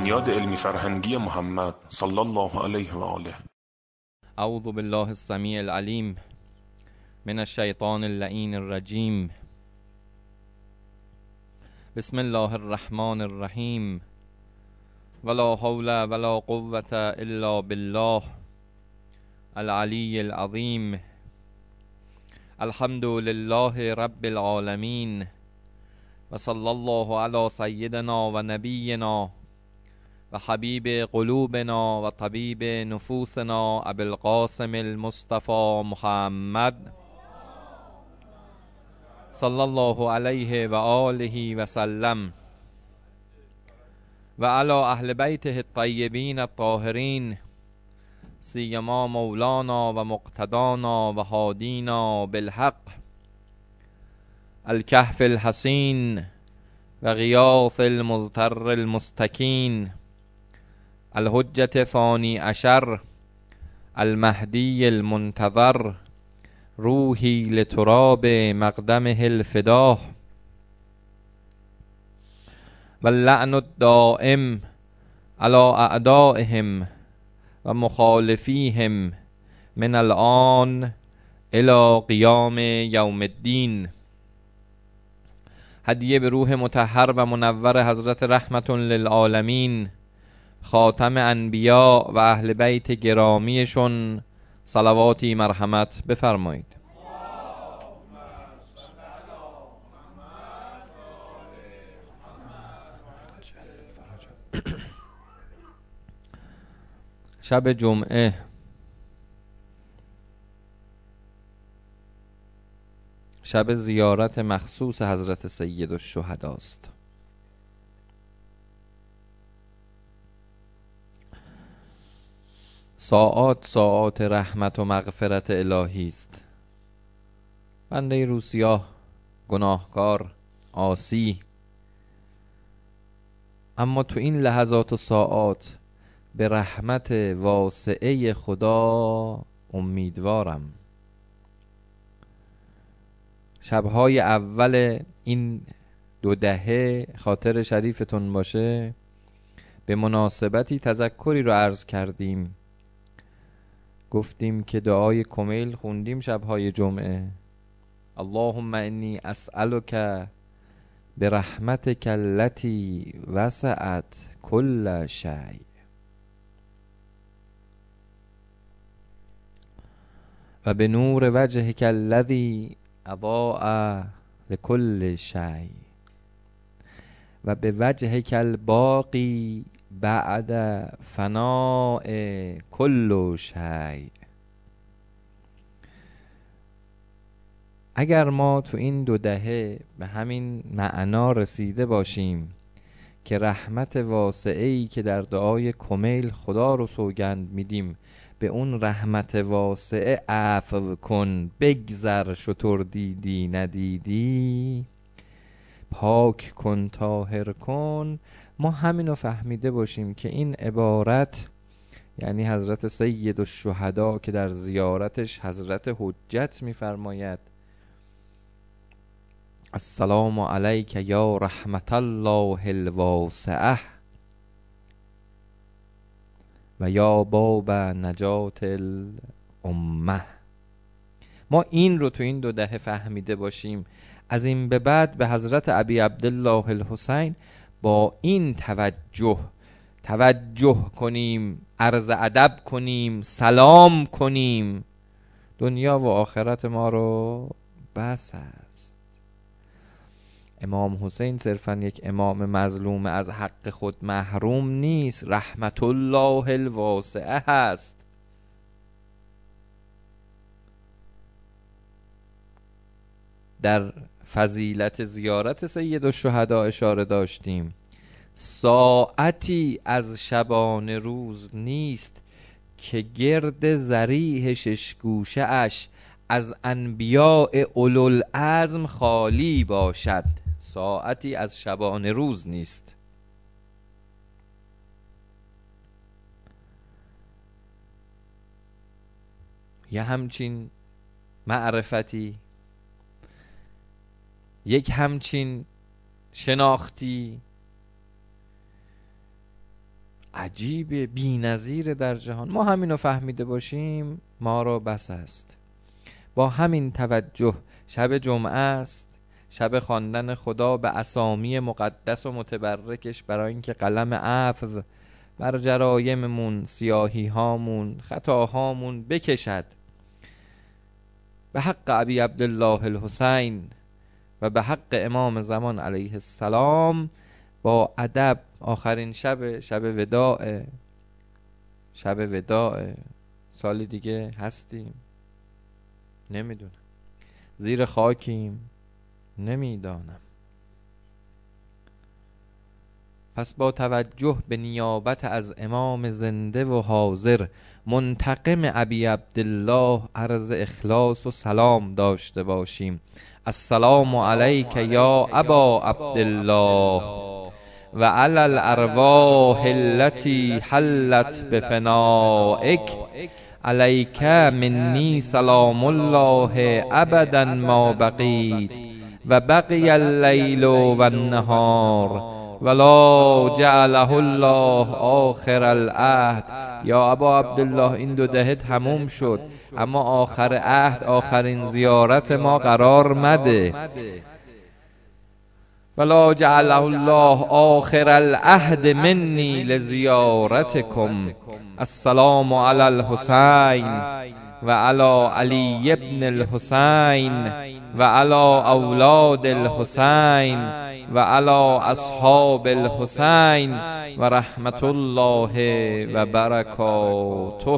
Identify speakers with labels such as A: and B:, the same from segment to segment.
A: بنیاد علمی فرهنگی محمد صلی الله علیه و آله.
B: اعوذ بالله السمیع العلیم من الشیطان اللعین الرجیم. بسم الله الرحمن الرحیم. ولا حول ولا قوة الا بالله العلی العظیم. الحمد لله رب العالمین و صلی الله علی سیدنا و نبینا و حبیب قلوبنا و طبیب نفوسنا ابی القاسم المصطفى محمد صلی الله علیه و آله و سلم و علی اهل بیته الطیبین الطاهرین سیما مولانا و مقتدانا و هادینا بالحق الکهف الحصین و غیاث المضطر المستکین الحجة ثانی عشر المهدی المنتظر روحی لتراب مقدمه الفداه واللعن الدائم على اعدائهم و مخالفیهم من الآن الى قیام یوم الدین. هدیه به روح مطهر و منور حضرت رحمت للعالمین خاتم انبیا و اهل بیت گرامیشون صلواتی مرحمت بفرمایید. شب جمعه شب زیارت مخصوص حضرت سید الشهدا است. ساعات رحمت و مغفرت الهی است. بنده روسیاه، گناهکار، عاصی، اما تو این لحظات و ساعات به رحمت واسعه خدا امیدوارم. شبهای اول این 2 دهه خاطر شریفتون باشه، به مناسبتی تذکری رو عرض کردیم. گفتیم که دعای کمیل خوندیم شبهای جمعه. اللهم انی اسألک برحمتک التی وسعت کل شیء و به نور وجهک الذی اضاء لكل شیء و به وجهک الباقی بعد فناء کل شیء. اگر ما تو این 2 دهه به همین معنا رسیده باشیم که رحمت واسعه‌ای که در دعای کمیل خدا رو سوگند میدیم، به اون رحمت واسعه عفو کن بگذر شتر دیدی ندیدی، پاک کن طاهر کن، ما همینو فهمیده باشیم که این عبارت یعنی حضرت سید الشهدا که در زیارتش حضرت حجت میفرماید السلام علیک یا رحمت الله الواسعه و یا باب نجات الامه. ما این رو تو این 2 دهه فهمیده باشیم، از این به بعد به حضرت ابی عبدالله الحسین با این توجه کنیم، عرض ادب کنیم، سلام کنیم، دنیا و آخرت ما رو بس است. امام حسین صرفا یک امام مظلوم از حق خود محروم نیست، رحمت الله الواسعه هست. در فضیلت زیارت سید الشهدا اشاره داشتیم، ساعتی از شبانه روز نیست که گرد ضریح 6 گوشه اش از انبیاء اولوالعزم خالی باشد. ساعتی از شبانه روز نیست. یه همچین معرفتی، یک همچین شناختی عجیب بی‌نظیر در جهان. ما همینو فهمیده باشیم ما را بس است. با همین توجه شب جمعه است، شب خواندن خدا به اسامی مقدس و متبرکش، برای اینکه قلم عفو بر جرایممون، سیاهی هامون، خطاهامون بکشد. به حق ابی عبدالله الحسین و به حق امام زمان علیه السلام با ادب آخرین شب وداع، شب وداع. سالی دیگه هستیم؟ نمیدونم. زیر خاکیم؟ نمیدانم. پس با توجه به نیابت از امام زنده و حاضر منتقم ابی عبدالله عرض اخلاص و سلام داشته باشیم. السلام علیک یا ابا عبدالله و علی الارواح التي حلت بفنائک علیک منی سلام الله ابدا ما بقیت و بقی اللیل و النهار ولا جعله الله آخر العهد. یا ابا عبدالله این 2 دهه تموم شد، اما آخر عهد، آخرین زیارت ما قرار مده. ولا جعله الله آخر العهد منی لزیارتکم. السلام علی الحسین و علی علی ابن الحسین و علی اولاد الحسین و علی اصحاب الحسین و رحمت الله و برکاته.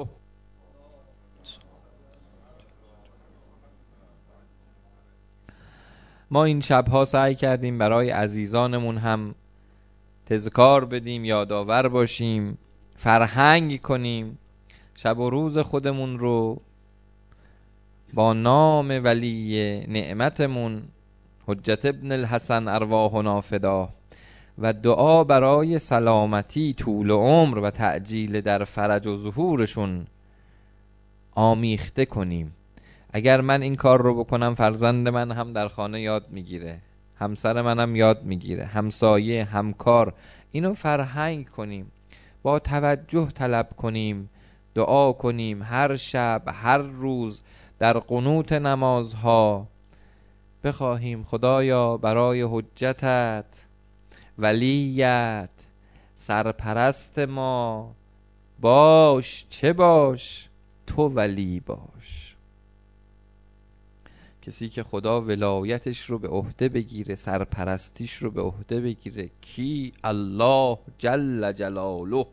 B: ما این شبها سعی کردیم برای عزیزانمون هم تذکار بدیم، یادآور باشیم، فرهنگ کنیم، شب و روز خودمون رو با نام ولی نعمتمون حجت ابن الحسن ارواحنا فدا و دعا برای سلامتی، طول عمر و تعجیل در فرج و ظهورشون آمیخته کنیم. اگر من این کار رو بکنم فرزند من هم در خانه یاد میگیره، همسر منم یاد میگیره، همسایه، همکار. اینو فرهنگ کنیم، با توجه طلب کنیم، دعا کنیم هر شب، هر روز در قنوت نمازها بخواهیم خدایا برای حجتت، ولیت، سرپرست ما باش. چه باش؟ تو ولی باش. کسی که خدا ولایتش رو به عهده بگیره، سرپرستیش رو به عهده بگیره. کی؟ الله جل جلاله.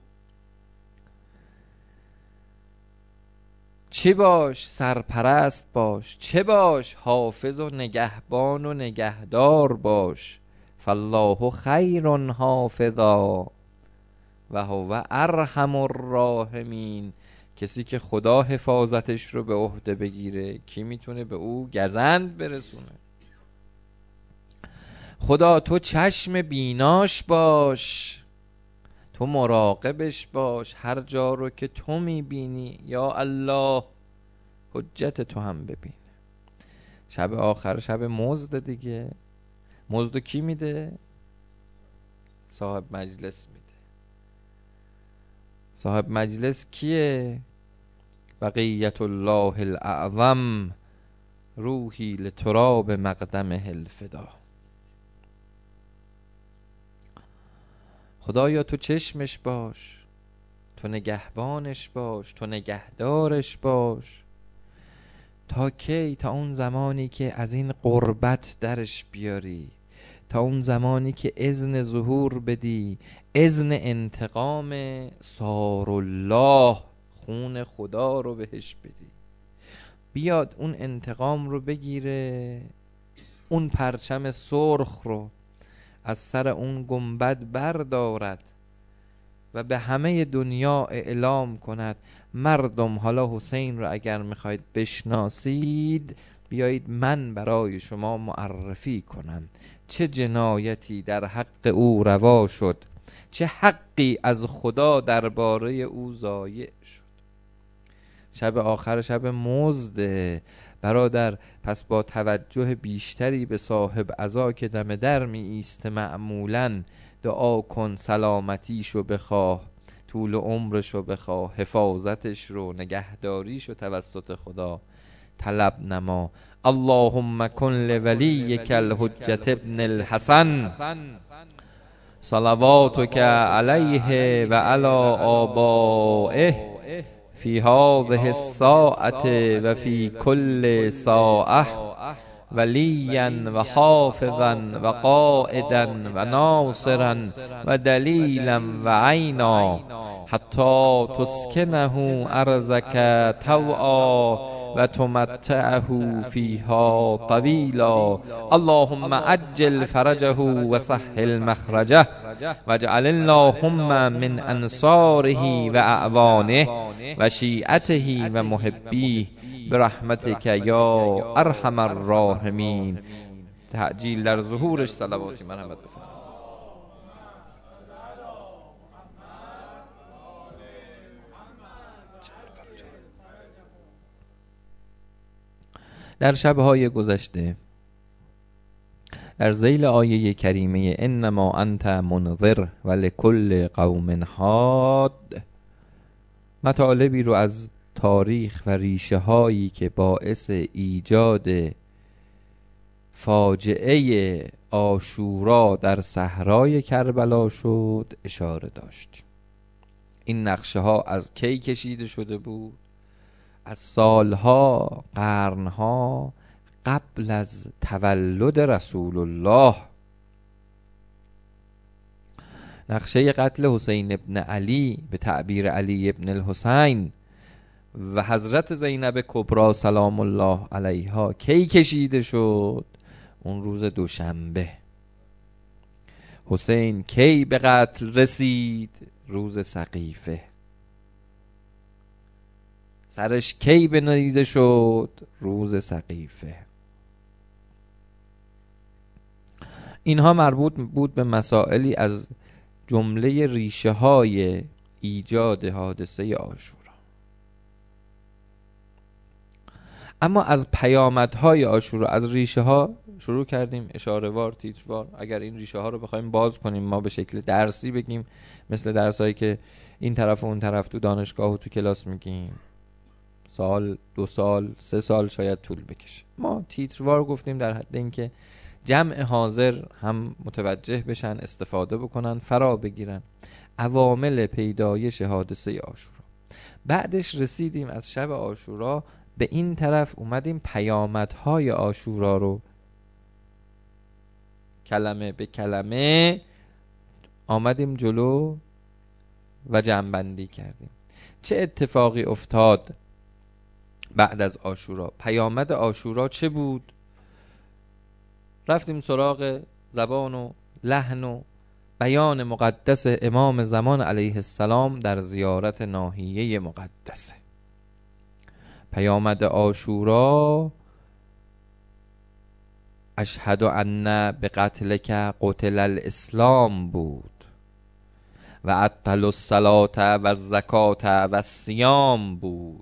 B: چه باش؟ سرپرست باش. چه باش؟ حافظ و نگهبان و نگهدار باش. فالله خیر حافظا و هو ارحم الراحمین. کسی که خدا حفاظتش رو به عهده بگیره، کی میتونه به او گزند برسونه؟ خدا تو چشم بیناش باش، تو مراقبش باش، هر جا رو که تو میبینی یا الله حجت تو هم ببین. شب آخر شب مزد دیگه. مزدو کی میده؟ صاحب مجلس میده. صاحب مجلس کیه؟ بقیت الله الاعظم روحی لتراب مقدمه الفدا. خدایا تو چشمش باش، تو نگهبانش باش، تو نگهدارش باش. تا کی؟ تا اون زمانی که از این قربت درش بیاری، تا اون زمانی که اذن ظهور بدی، اذن انتقام سار الله، خون خدا رو بهش بدی، بیاد اون انتقام رو بگیره، اون پرچم سرخ رو از سر اون گنبد بردارد و به همه دنیا اعلام کند مردم حالا حسین رو اگر میخواید بشناسید بیایید من برای شما معرفی کنم چه جنایتی در حق او روا شد، چه حقی از خدا درباره او ضایع شد. شب آخر شب مزد برادر، پس با توجه بیشتری به صاحب عزا که دم در می ایسته معمولاً دعا کن سلامتیشو بخواه، طول عمرشو بخواه، حفاظتش رو، نگهداریشو توسط خدا طلب نما. اللهم کن لولیک الحجة ابن الحسن صلواتک علیه و علی آبائه فی هذه الساعة و فی کل ساعة ولیا و حافظا و قائدا و ناصرا و دلیلا و عینا حتی تسکنه ارضک طوعا و تمتعه فیها طویلا. اللهم عجل فرجه و سهل مخرجه واجعل اللهم من انصاره و اعوانه و شیعته و محبیه برحمتک یا ارحم الراحمین. تعجیل در ظهورش صلواتی مرحمت بفرمایید. در شبهای گذشته در ذیل آیه کریمه انما انت منذر و لکل قوم هاد مطالبی رو از تاریخ و ریشه هایی که باعث ایجاد فاجعه عاشورا در صحرای کربلا شد اشاره داشت. این نقشه ها از کی کشیده شده بود؟ از سالها، قرنها قبل از تولد رسول الله. نقشه قتل حسین ابن علی به تعبیر علی ابن الحسین و حضرت زینب کبری سلام الله علیها کی کشیده شد؟ اون روز دوشنبه. حسین کی به قتل رسید؟ روز سقیفه. سرش کی به نیزه شد؟ روز سقیفه. اینها مربوط بود به مسائلی از جمله ریشه های ایجاد حادثه عاشورا. اما از پیامدهای عاشورا، از ریشه ها شروع کردیم، اشاره وار، تیتروار. اگر این ریشه ها رو بخوایم باز کنیم، ما به شکل درسی بگیم، مثل درسایی که این طرف و اون طرف تو دانشگاه و تو کلاس میگیم، سال، 2 سال، 3 سال شاید طول بکشه. ما تیتروار گفتیم در حد اینکه جمع حاضر هم متوجه بشن، استفاده بکنن، فرا بگیرن عوامل پیدایش حادثه عاشورا. بعدش رسیدیم از شب عاشورا به این طرف اومدیم پیامدهای عاشورا رو کلمه به کلمه آمدیم جلو و جمع‌بندی کردیم. چه اتفاقی افتاد بعد از عاشورا؟ پیامد عاشورا چه بود؟ رفتیم سراغ زبان و لحن و بیان مقدس امام زمان علیه السلام در زیارت ناحیه مقدسه. پیامد عاشورا اشهد ان به قتلک قتل الاسلام بود و عطل الصلاة و الزکات و الصیام بود.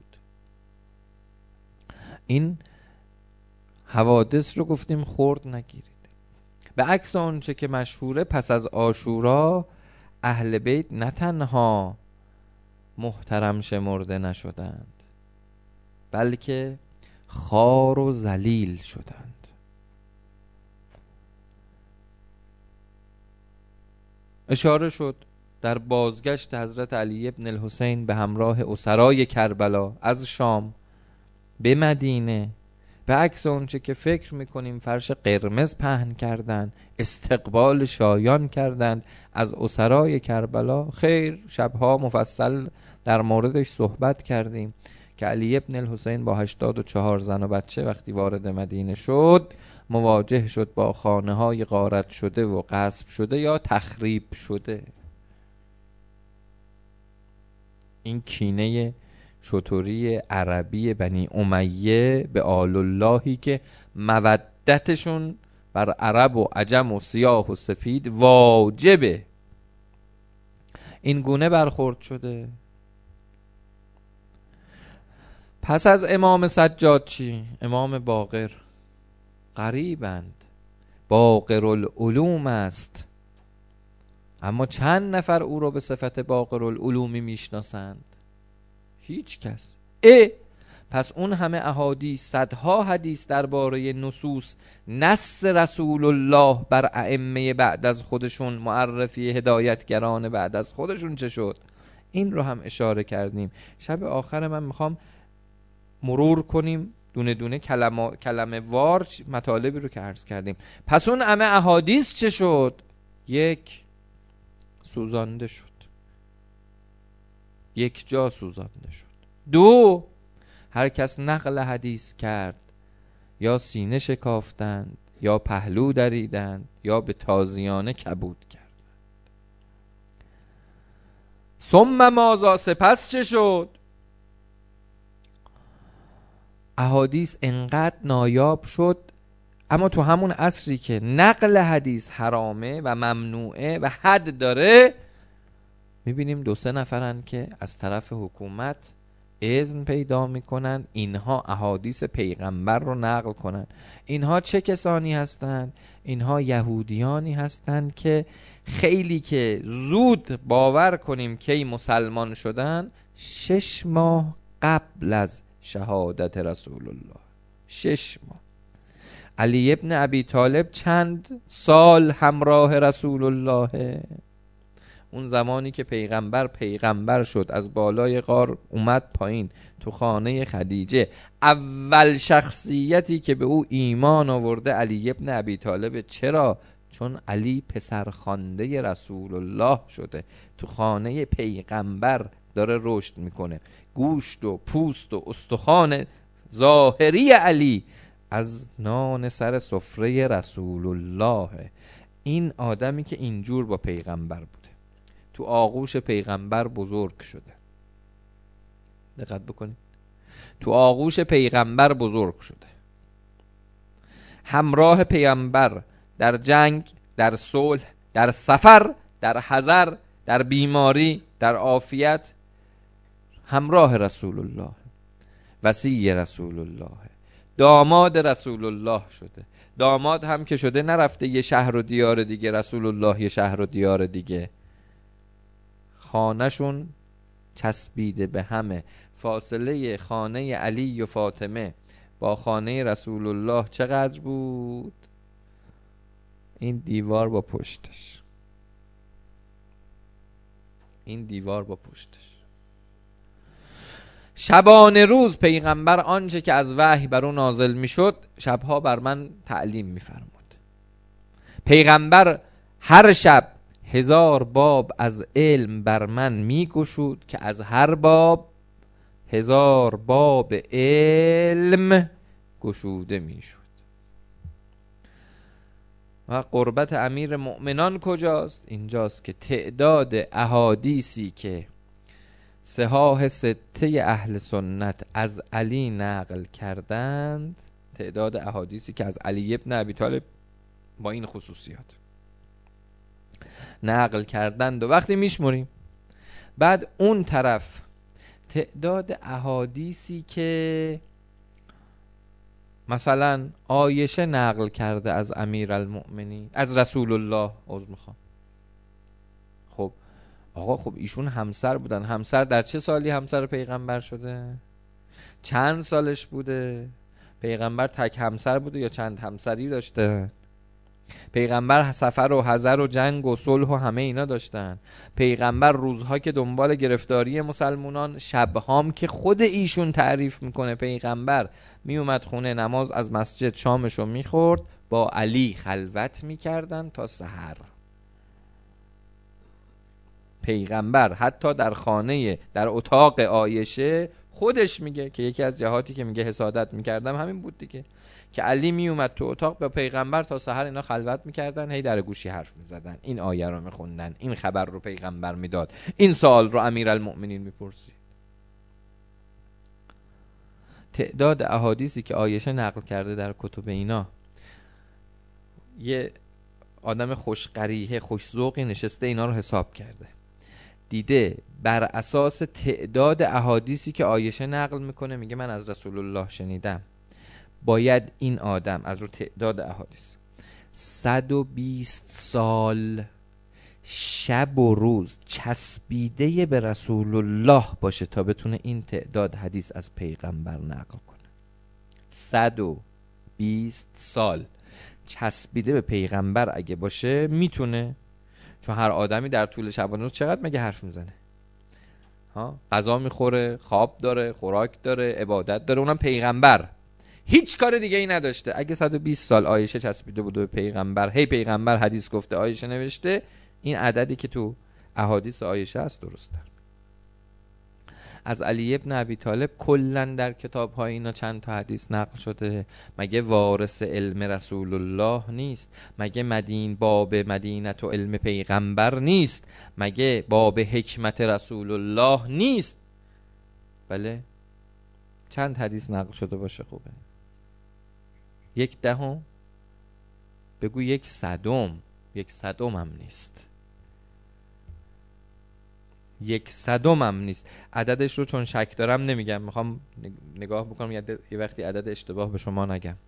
B: این حوادث رو گفتیم خورد نگیرید. به عکس آنچه که مشهوره، پس از عاشورا اهل بیت نه تنها محترم شمرده نشدند، بلکه خوار و ذلیل شدند. اشاره شد در بازگشت حضرت علی ابن الحسین به همراه اسرای کربلا از شام به مدینه، به عکس اونچه که فکر میکنیم فرش قرمز پهن کردند، استقبال شایان کردند از اسرای کربلا. خیر، شبها مفصل در موردش صحبت کردیم که علی ابن الحسین با 84 زن و بچه وقتی وارد مدینه شد مواجه شد با خانه های غارت شده و غصب شده یا تخریب شده. این کینه شطوری عربی بنی امیه به آل اللهی که مودتشون بر عرب و عجم و سیاه و سپید واجبه، این گونه برخورد شده. پس از امام سجاد چی؟ امام باقر. غریبند، باقر العلوم است، اما چند نفر او رو به صفت باقرالعلومی میشناسند؟ هیچ کس. پس اون همه احادیث، صدها حدیث درباره نصوص نص رسول الله بر ائمه بعد از خودشون، معرفی هدایتگران بعد از خودشون چه شد؟ این رو هم اشاره کردیم. شب آخر من میخوام مرور کنیم دونه دونه کلمه وار مطالبی رو که عرض کردیم. پس اون همه احادیث چه شد؟ یک، سوزانده شد، یک جا سوزانده شد. دو، هر کس نقل حدیث کرد یا سینه شکافتند یا پهلو دریدند یا به تازیانه کبود کرد. ثم ماذا، سپس چه شد؟ احادیث انقدر نایاب شد، اما تو همون عصری که نقل حدیث حرامه و ممنوعه و حد داره، میبینیم 2-3 نفرن که از طرف حکومت اذن پیدا میکنن اینها احادیث پیغمبر رو نقل کنن. اینها چه کسانی هستند؟ اینها یهودیانی هستند که خیلی که زود باور کنیم که مسلمان شدن 6 ماه قبل از شهادت رسول الله. 6 ماه. علی ابن ابی طالب چند سال همراه رسول الله. اون زمانی که پیغمبر شد، از بالای غار اومد پایین تو خانه خدیجه، اول شخصیتی که به او ایمان آورده علی ابن ابی طالب. چرا؟ چون علی پسرخوانده رسول الله شده، تو خانه پیغمبر داره رشد میکنه. گوشت و پوست و استخوان ظاهری علی از نان سر سفره رسول الله. این آدمی که اینجور با پیغمبر بوده، تو آغوش پیغمبر بزرگ شده. دقت بکنید، تو آغوش پیغمبر بزرگ شده، همراه پیغمبر در جنگ، در صلح، در سفر، در حضر، در بیماری، در عافیت، همراه رسول الله، وصی رسول الله، داماد رسول الله شده. داماد هم که شده نرفته یه شهر و دیار دیگه، رسول الله یه شهر و دیار دیگه. خانه‌شون چسبیده به همه. فاصله خانه علی و فاطمه با خانه رسول الله چقدر بود؟ این دیوار با پشتش، این دیوار با پشتش. شبانه روز پیغمبر آنچه که از وحی بر او نازل میشد شبها بر من تعلیم میفرمود. پیغمبر هر شب 1000 باب از علم بر من میگشود که از هر باب 1000 باب علم گشوده میشد. و قربت امیر مؤمنان کجاست؟ اینجاست که تعداد احادیثی که صحاح 6 اهل سنت از علی نقل کردند، تعداد احادیثی که از علی ابن ابی طالب با این خصوصیات نقل کردند و وقتی میشمریم، بعد اون طرف تعداد احادیثی که مثلا عایشه نقل کرده از امیرالمؤمنین، از رسول الله، عذر میخوام. خب آقا، خب ایشون همسر بودن. همسر در چه سالی همسر پیغمبر شده؟ چند سالش بوده؟ پیغمبر تک همسر بوده یا چند همسری داشته؟ پیغمبر سفر و حضر و جنگ و صلح و همه اینا داشتن. پیغمبر روزها که دنبال گرفتاری مسلمانان، شبهام که خود ایشون تعریف میکنه پیغمبر می اومد خونه، نماز از مسجد شامشو میخورد، با علی خلوت میکردن تا سحر. پیغمبر حتی در خانه، در اتاق عایشه خودش میگه که یکی از جهاتی که میگه حسادت میکردم همین بود دیگه، که علی میومد تو اتاق با پیغمبر تا سحر اینا خلوت میکردن، هی در گوشی حرف میزدن، این آیه رو میخوندن، این خبر رو پیغمبر میداد، این سوال رو امیرالمؤمنین میپرسید. تعداد احادیثی که عایشه نقل کرده در کتب اینا، یه آدم خوش قریحه، خوش ذوقی نشسته اینا رو حساب کرده، دیده بر اساس تعداد احادیثی که عایشه نقل میکنه، میگه من از رسول الله شنیدم، باید این آدم از رو تعداد احادیث 120 سال شب و روز چسبیده به رسول الله باشه تا بتونه این تعداد حدیث از پیغمبر نقل کنه. 120 سال چسبیده به پیغمبر اگه باشه میتونه، چون هر آدمی در طول شبانه روز چقدر مگه حرف میزنه؟ غذا میخوره، خواب داره، خوراک داره، عبادت داره. اونم پیغمبر هیچ کار دیگه ای نداشته. اگه 120 سال عایشه چسبیده بوده به پیغمبر، هی پیغمبر حدیث گفته، عایشه نوشته، این عددی که تو احادیث عایشه است درسته. از علی ابن ابی طالب کلا در کتاب‌های اینا چند تا حدیث نقل شده. مگه وارث علم رسول الله نیست؟ مگه باب مدینت و علم پیغمبر نیست؟ مگه باب حکمت رسول الله نیست؟ بله، چند حدیث نقل شده باشه خوبه. 1/10 بگو، 1/100 هم نیست، 1/100 هم نیست. عددش رو چون شک دارم نمیگم، میخوام نگاه بکنم یه وقتی عدد اشتباه به شما نگم.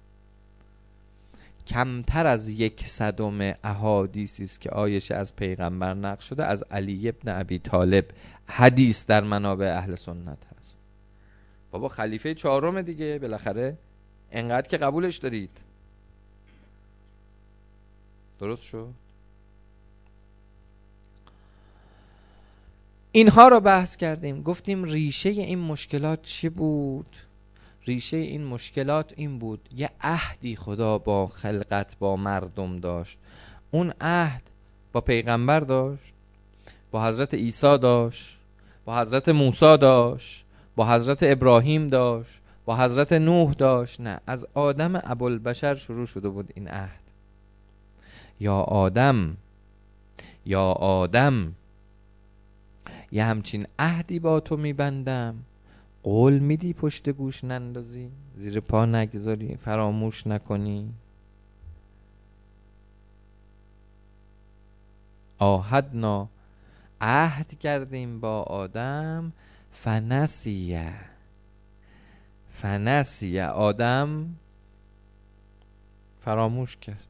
B: کمتر از 1/100 احادیثی است که عایشه از پیغمبر نقل شده از علی ابن ابی طالب حدیث در منابع اهل سنت هست. بابا خلیفه 4 دیگه، بالاخره انقدر که قبولش دارید. درست شد؟ اینها رو بحث کردیم، گفتیم ریشه این مشکلات چی بود؟ ریشه این مشکلات این بود یه عهدی خدا با خلقت، با مردم داشت. اون عهد با پیغمبر داشت، با حضرت عیسی داشت، با حضرت موسی داشت، با حضرت ابراهیم داشت، با حضرت نوح داشت. نه، از آدم ابوالبشر شروع شده بود این عهد. یا آدم یه همچین عهدی با تو میبندم، قول میدی پشت گوش نندازی، زیر پا نگذاری، فراموش نکنی. آهدنا، عهد کردیم با آدم، فنسیه، آدم فراموش کرد.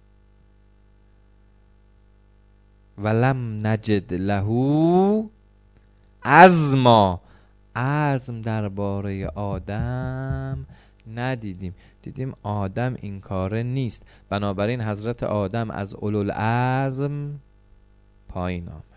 B: ولم نجد له عزما، عزم درباره آدم ندیدیم. دیدیم آدم این کاره نیست، بنابراین حضرت آدم از اولوالعزم پایین آمد.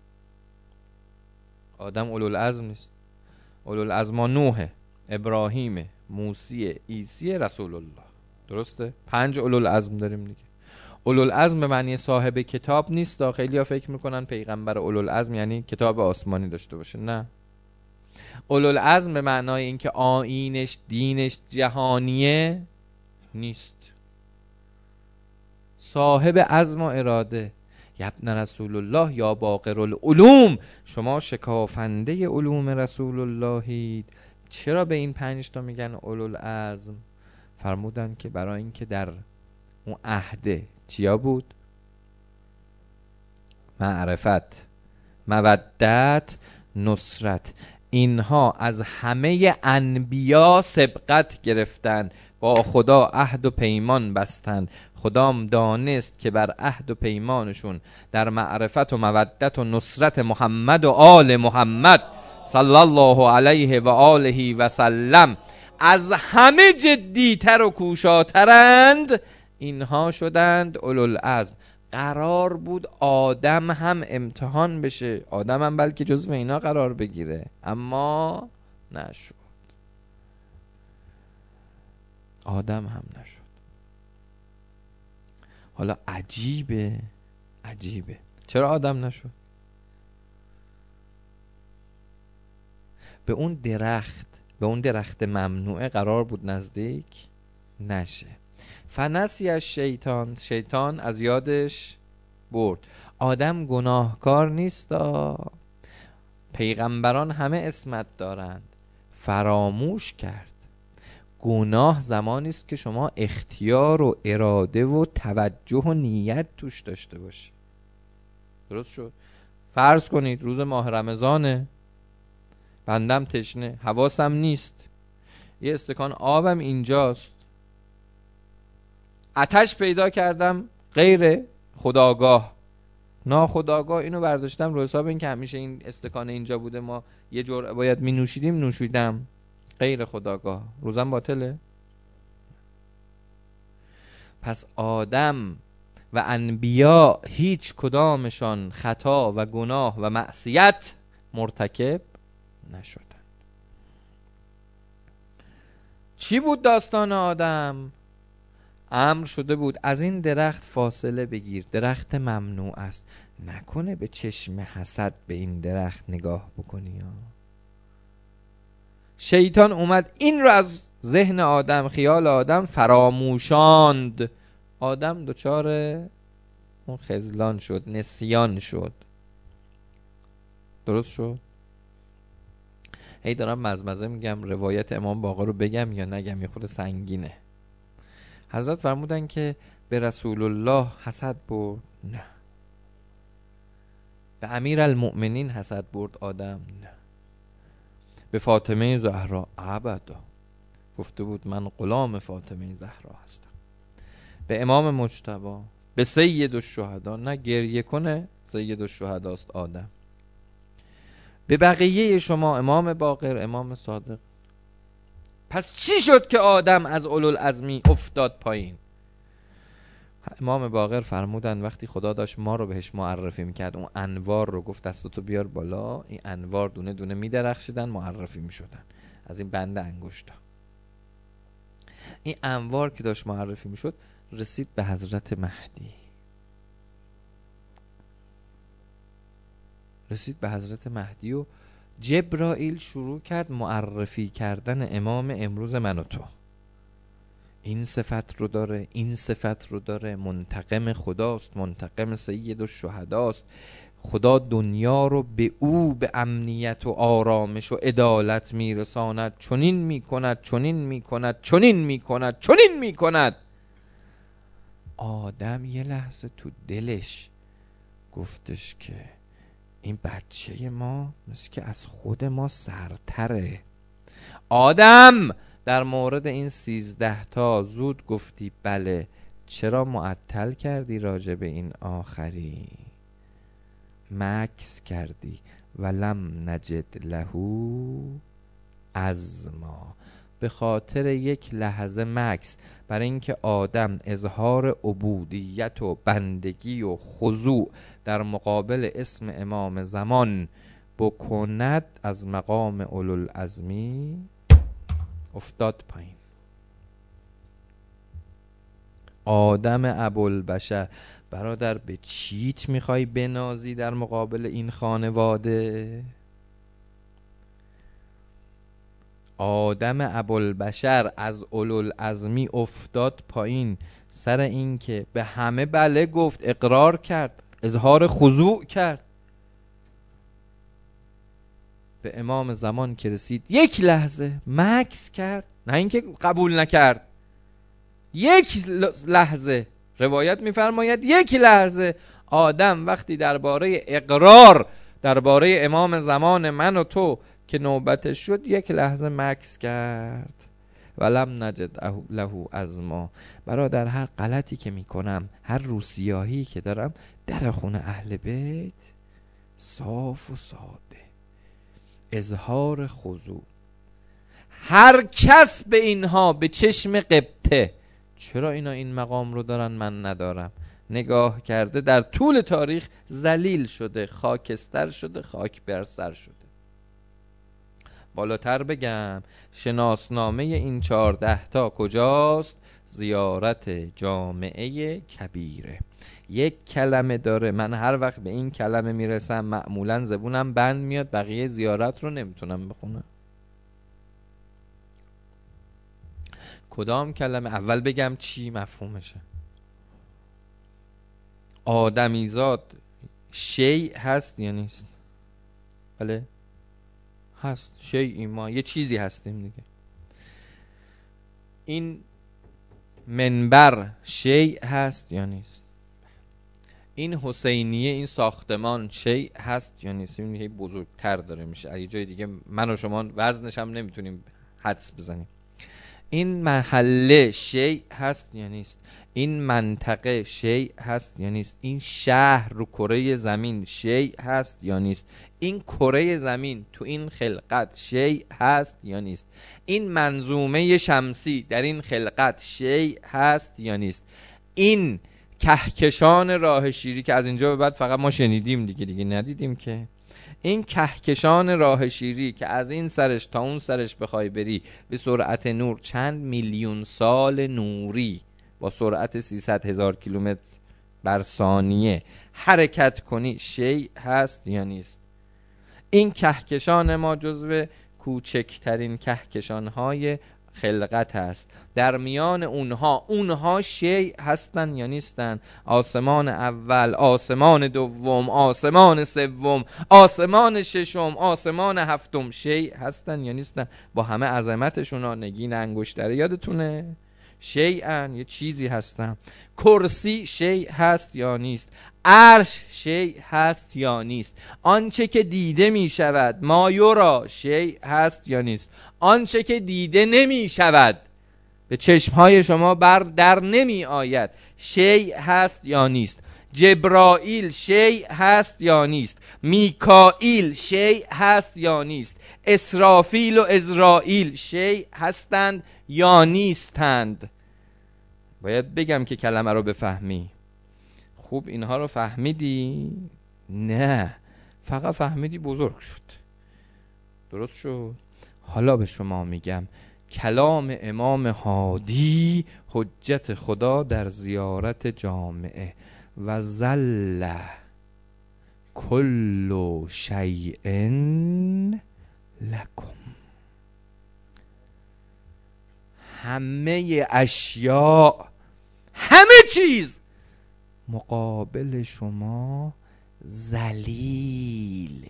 B: آدم اولوالعزم نیست. اولوالعزم نوح، ابراهیم، موسی، عیسی، رسول الله. درسته؟ 5 اولوالعزم داریم دیگه. اولوالعزم به معنی صاحب کتاب نیست. خیلی ها فکر میکنن پیغمبر اولوالعزم یعنی کتاب آسمانی داشته باشه. نه، اولوالعزم به معنای اینکه آیینش، دینش جهانیه نیست، صاحب عزم و اراده. یبن رسول الله یا باقر العلوم، شما شکافنده علوم رسول اللهید. چرا به این 5 تا میگن اولوالعزم؟ فرمودن که برای اینکه در اون عهده چیا بود؟ معرفت، مودت، نصرت. اینها از همه انبیا سبقت گرفتن، با خدا عهد و پیمان بستند. خدام دانست که بر عهد و پیمانشون در معرفت و مودت و نصرت محمد و آل محمد صلی الله علیه و آله و سلم از همه جدیتر و کوشاترند. اینها شدند اولوالعزم. قرار بود آدم هم امتحان بشه، آدم هم بلکه جزو اینا قرار بگیره، اما نشد. آدم هم نشد. حالا عجیبه. چرا آدم نشد؟ به اون درخت ممنوعه قرار بود نزدیک نشه. فنسی از شیطان از یادش برد. آدم گناهکار نیست، پیغمبران همه عصمت دارند، فراموش کرد. گناه زمانی است که شما اختیار و اراده و توجه و نیت توش داشته باشی. درست شد؟ فرض کنید روز ماه رمضانه، بندم تشنه، حواسم نیست، یه استکان آبم اینجاست، آتش پیدا کردم غیر خودآگاه، ناخودآگاه اینو برداشتم رو حساب این که همیشه این استکان اینجا بوده ما یه جور باید می نوشیدیم نوشیدم، غیر خودآگاه، روزم باطله. پس آدم و انبیا هیچ کدامشان خطا و گناه و معصیت مرتکب نشدن. چی بود داستان آدم؟ امر شده بود از این درخت فاصله بگیر، درخت ممنوع است، نکنه به چشم حسد به این درخت نگاه بکنی ها. شیطان اومد این رو از ذهن آدم، خیال آدم فراموشاند. آدم دچار اون خذلان شد، نسیان شد. درست شد؟ هی دارم مزمزه میگم روایت امام باقر رو بگم یا نگم، یه خود سنگینه. حضرت فرمودن که به رسول الله حسد برد؟ نه. به امیر المؤمنین حسد برد آدم؟ نه. به فاطمه زهرا؟ ابدا. گفته بود من غلام فاطمه زهرا هستم. به امام مجتبی؟ به سید الشهدا؟ نه، گریه کنه سید الشهداست آدم. به بقیه شما امام باقر، امام صادق. پس چی شد که آدم از اولوالعزمی افتاد پایین؟ امام باقر فرمودن وقتی خدا داشت ما رو بهش معرفی میکرد، اون انوار رو گفت دستتو بیار بالا، این انوار دونه دونه میدرخشیدن، معرفی میشدن از این بند انگشتا. این انوار که داشت معرفی میشد رسید به حضرت مهدی، رسید به حضرت مهدی و جبرائیل شروع کرد معرفی کردن امام امروز من و تو. این صفت رو داره، این صفت رو داره، منتقم خداست، منتقم سید الشهداست، خدا دنیا رو به او به امنیت و آرامش و عدالت میرساند، چنین میکند، چنین میکند، چنین میکند، چنین میکند. آدم یه لحظه تو دلش گفتش که این بچه ما مثل که از خود ما سرتره. آدم در مورد این 13 تا زود گفتی بله، چرا معطل کردی راجع به این آخری؟ مکس کردی ولم نجد له عزما، به خاطر یک لحظه مکس، برای اینکه آدم اظهار عبودیت و بندگی و خضوع در مقابل اسم امام زمان بکند، از مقام اولوالعزمی افتاد پایین. آدم ابوالبشر، برادر به چیت میخوای بنازی در مقابل این خانواده؟ آدم ابوالبشر از اولوالعزمی افتاد پایین سر این که به همه بله گفت، اقرار کرد، اظهار خضوع کرد. به امام زمان که رسید یک لحظه مکس کرد، نه اینکه قبول نکرد، یک لحظه. روایت میفرماید یک لحظه آدم وقتی درباره اقرار درباره امام زمان من و تو که نوبتش شد، یک لحظه مکس کرد. ولم نجد له عزما. برادر هر غلطی که میکنم، هر روسیاهی که دارم، در خونه اهل بیت صاف و ساده، اظهار خضوع. هر کس به اینها به چشم قبطه، چرا اینا این مقام رو دارن من ندارم، نگاه کرده، در طول تاریخ ذلیل شده، خاکستر شده، خاک بر سر شده. بالاتر بگم شناسنامه این 14 تا کجاست؟ زیارت جامعه کبیره. یک کلمه داره، من هر وقت به این کلمه میرسم معمولا زبونم بند میاد، بقیه زیارت رو نمیتونم بخونم. کدام کلمه؟ اول بگم چی مفهومشه. آدمیزاد شیء هست یا نیست؟ بله هست. شیء، ما یه چیزی هستیم دیگه. این منبر شیء هست یا نیست؟ این حسینیه، این ساختمان شیء هست یا نیست؟ این یه بزرگتر داره میشه، یه جای دیگه من و شما وزنش هم نمیتونیم حدس بزنیم. این محله شیء هست یا نیست؟ این منطقه شیء هست یا نیست؟ این شهر رو کره زمین شیء هست یا نیست؟ این کره زمین تو این خلقت شیء هست یا نیست؟ این منظومه شمسی در این خلقت شیء هست یا نیست؟ این کهکشان راه شیری که از اینجا به بعد فقط ما شنیدیم دیگه ندیدیم که، این کهکشان راه شیری که از این سرش تا اون سرش بخوای بری به سرعت نور چند میلیون سال نوری با سرعت 300,000 کیلومتر بر ثانیه حرکت کنی شیء هست یا نیست؟ این کهکشان ما جزو کوچکترین کهکشان‌های خلقت است. در میان اونها شیء هستن یا نیستن؟ آسمان اول، آسمان دوم، آسمان سوم، آسمان ششم، آسمان هفتم شیء هستن یا نیستن؟ با همه عظمتشون، نگین انگشتره یادتونه؟ شیئن، یه چیزی هستن. کرسی شیء هست یا نیست؟ عرش شیء هست یا نیست؟ آنچه که دیده می شود ما یرا شیء هست یا نیست؟ آنچه که دیده نمی شود به چشمهای شما بر در نمی آید شیء هست یا نیست؟ جبرائیل شیء هست یا نیست؟ میکائیل شیء هست یا نیست؟ اسرافیل و عزرائیل شیء هستند یا نیستند؟ باید بگم که کلمه رو بفهمی. خوب اینها رو فهمیدی؟ نه، فقط فهمیدی بزرگ شد. درست شد؟ حالا به شما میگم کلام امام هادی حجت خدا در زیارت جامعه و ظل کل شیء لکم، همه اشیاء، همه چیز مقابل شما ذلیل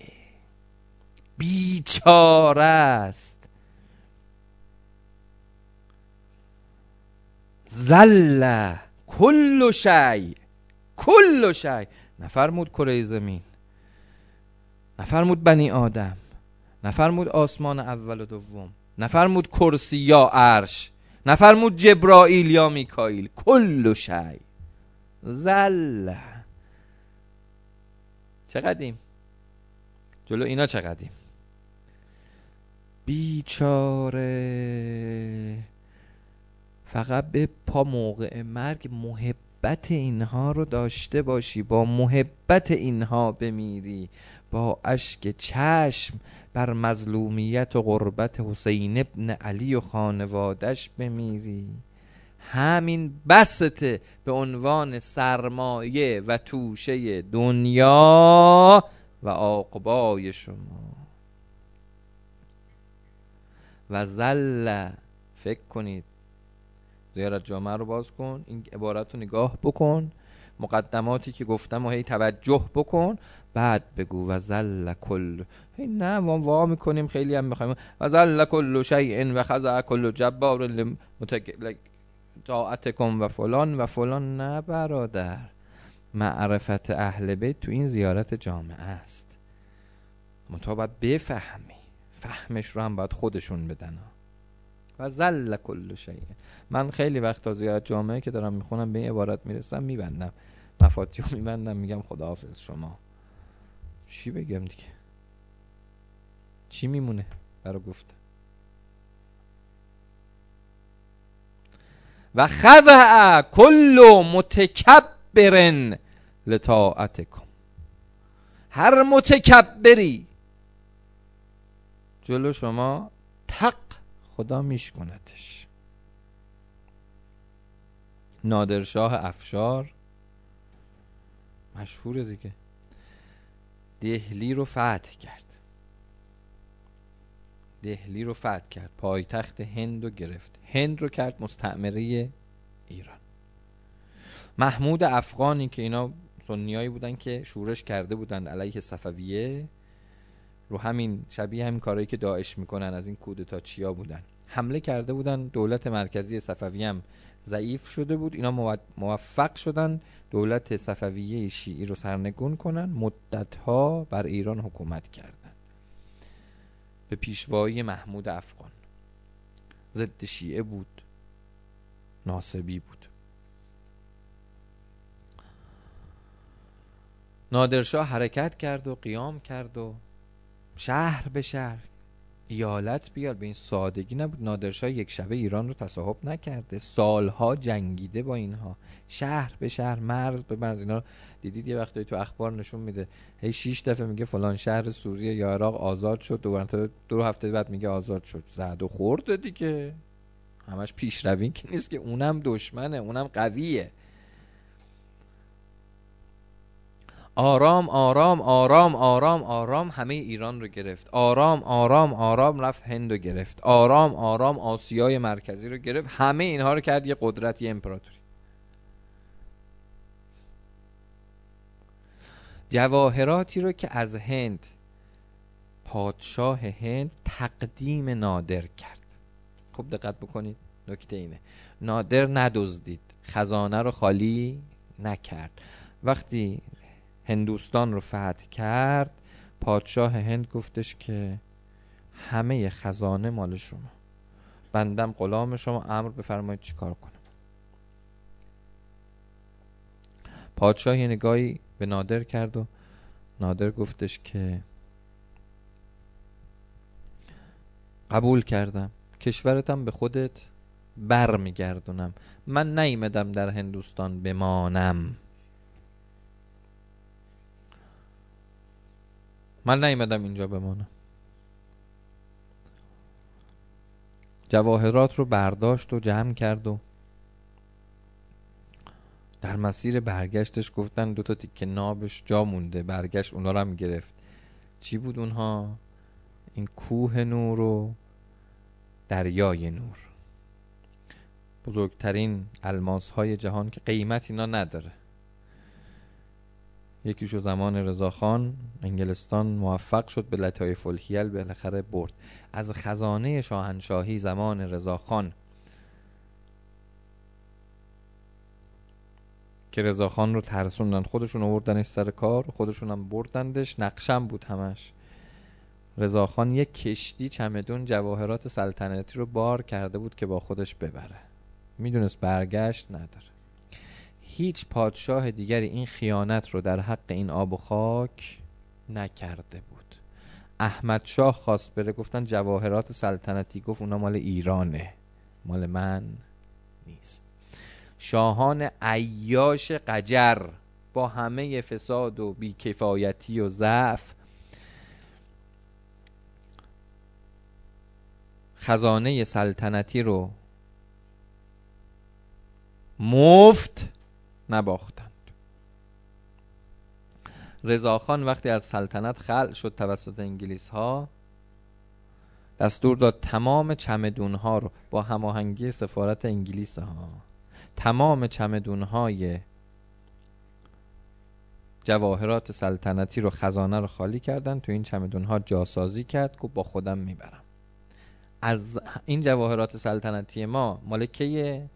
B: بیچاره است. ذل کل شیء، کل شیء، نفرمود کره زمین، نفرمود بنی آدم، نفرمود آسمان اول و دوم، نفرمود کرسی یا عرش، نفرمود جبرائیل یا میکائیل، کل شیء ذل. چقدیم جلو اینا؟ چقدیم بیچاره. فقط به پا موقع مرگ محبت اینها رو داشته باشی، با محبت اینها بمیری، با اشک چشم بر مظلومیت و غربت حسین ابن علی و خانوادش بمیری. همین بسته به عنوان سرمایه و توشه دنیا و عقبای شما. و ظل، فکر کنید، زیارت جامعه رو باز کن، این عبارت رو نگاه بکن، مقدماتی که گفتم و هی توجه بکن، بعد بگو و ظل کل، هی نه وا میکنیم خیلی هم میخوایم و ظل کل شیء و خضع کل جبار طاعتکم و فلان و فلان. نه برادر، معرفت اهل بیت تو این زیارت جامعه است. منتها باید بفهمی، فهمش رو هم باید خودشون بدن. و ظل کل شیء. من خیلی وقتا زیارت جامعه که دارم میخونم به این عبارت میرسم، میبندم مفاتیحو میبندم، میگم خداحافظ شما. چی بگم دیگه؟ چی میمونه برای گفتن؟ و خضع کل متکبر لطاعتکم. هر متکبری جلو شما تق خدا میشکندش. نادرشاه افشار مشهوره دیگه، دهلی رو فتح کرد، دهلی رو فتح کرد، پایتخت هند رو گرفت، هند رو کرد مستعمره ایران. محمود افغانی که اینا سنیایی بودن که شورش کرده بودن علیه صفویه، رو همین شبیه همین کارهایی که داعش میکنن، از این کودتا چیا بودن، حمله کرده بودن. دولت مرکزی صفویه هم ضعیف شده بود، اینا موفق شدن دولت صفویه شیعی رو سرنگون کنن، مدتها بر ایران حکومت کردن به پیشوایی محمود افغان. ضد شیعه بود، ناصبی بود. نادرشاه حرکت کرد و قیام کرد و شهر به شهر، ایالت بیار، به این سادگی نبود. نادرشاه یک شبه ایران رو تصاحب نکرده، سالها جنگیده با اینها، شهر به شهر، مرز به مرز. اینا رو دیدید یه وقتی تو اخبار نشون میده، هی 6 دفعه میگه فلان شهر سوریه یا عراق آزاد شد، دو هفته بعد میگه آزاد شد. زد و خورده دیگه، همش پیشروی که نیست که، اونم دشمنه، اونم قویه. آرام آرام آرام آرام آرام همه ایران رو گرفت، آرام آرام آرام رفت هند رو گرفت، آرام آرام آسیای مرکزی رو گرفت. همه اینها رو کرد یه قدرت، یه امپراتوری. جواهراتی رو که از هند پادشاه هند تقدیم نادر کرد. خوب دقت بکنید، نکته اینه، نادر ندزدید، خزانه رو خالی نکرد. وقتی هندوستان رو فتح کرد، پادشاه هند گفتش که همه خزانه مال شما، بندم غلام شما، امر بفرمایید چی کار کنم. پادشاه یه نگاهی به نادر کرد و نادر گفتش که قبول کردم، کشورتم به خودت بر میگردونم، من نیامدم در هندوستان بمانم، من نیامدم اینجا بمانم. جواهرات رو برداشت و جمع کرد و در مسیر برگشتش گفتن 2 تا تیکه نابش جا مونده، برگشت اونا رو هم گرفت. چی بود اونها؟ این کوه نور و دریای نور، بزرگترین الماس های جهان که قیمت اینا نداره. یکیشو زمان رضاخان انگلستان موفق شد به لطایف الحیل بالاخره برد. از خزانه شاهنشاهی زمان رضاخان که رضاخان رو ترسوندن، خودشون آوردنش سر کار، خودشون هم بردندش، نقشم بود همش. رضاخان یک کشتی چمدون جواهرات سلطنتی رو بار کرده بود که با خودش ببره، میدونست برگشت نداره. هیچ پادشاه دیگری این خیانت رو در حق این آب و خاک نکرده بود. احمد شاه خواست بره، گفتن جواهرات سلطنتی، گفت اونا مال ایرانه، مال من نیست. شاهان عیاش قجر با همه فساد و بیکفایتی و ضعف خزانه سلطنتی رو مفت نباختند. رضاخان وقتی از سلطنت خلع شد توسط انگلیس ها، دستور داد تمام چمدون ها رو با هماهنگی سفارت انگلیس ها، تمام چمدون های جواهرات سلطنتی رو، خزانه رو خالی کردن، تو این چمدون ها جاسازی کرد که با خودم میبرم. از این جواهرات سلطنتی ما مال کیه؟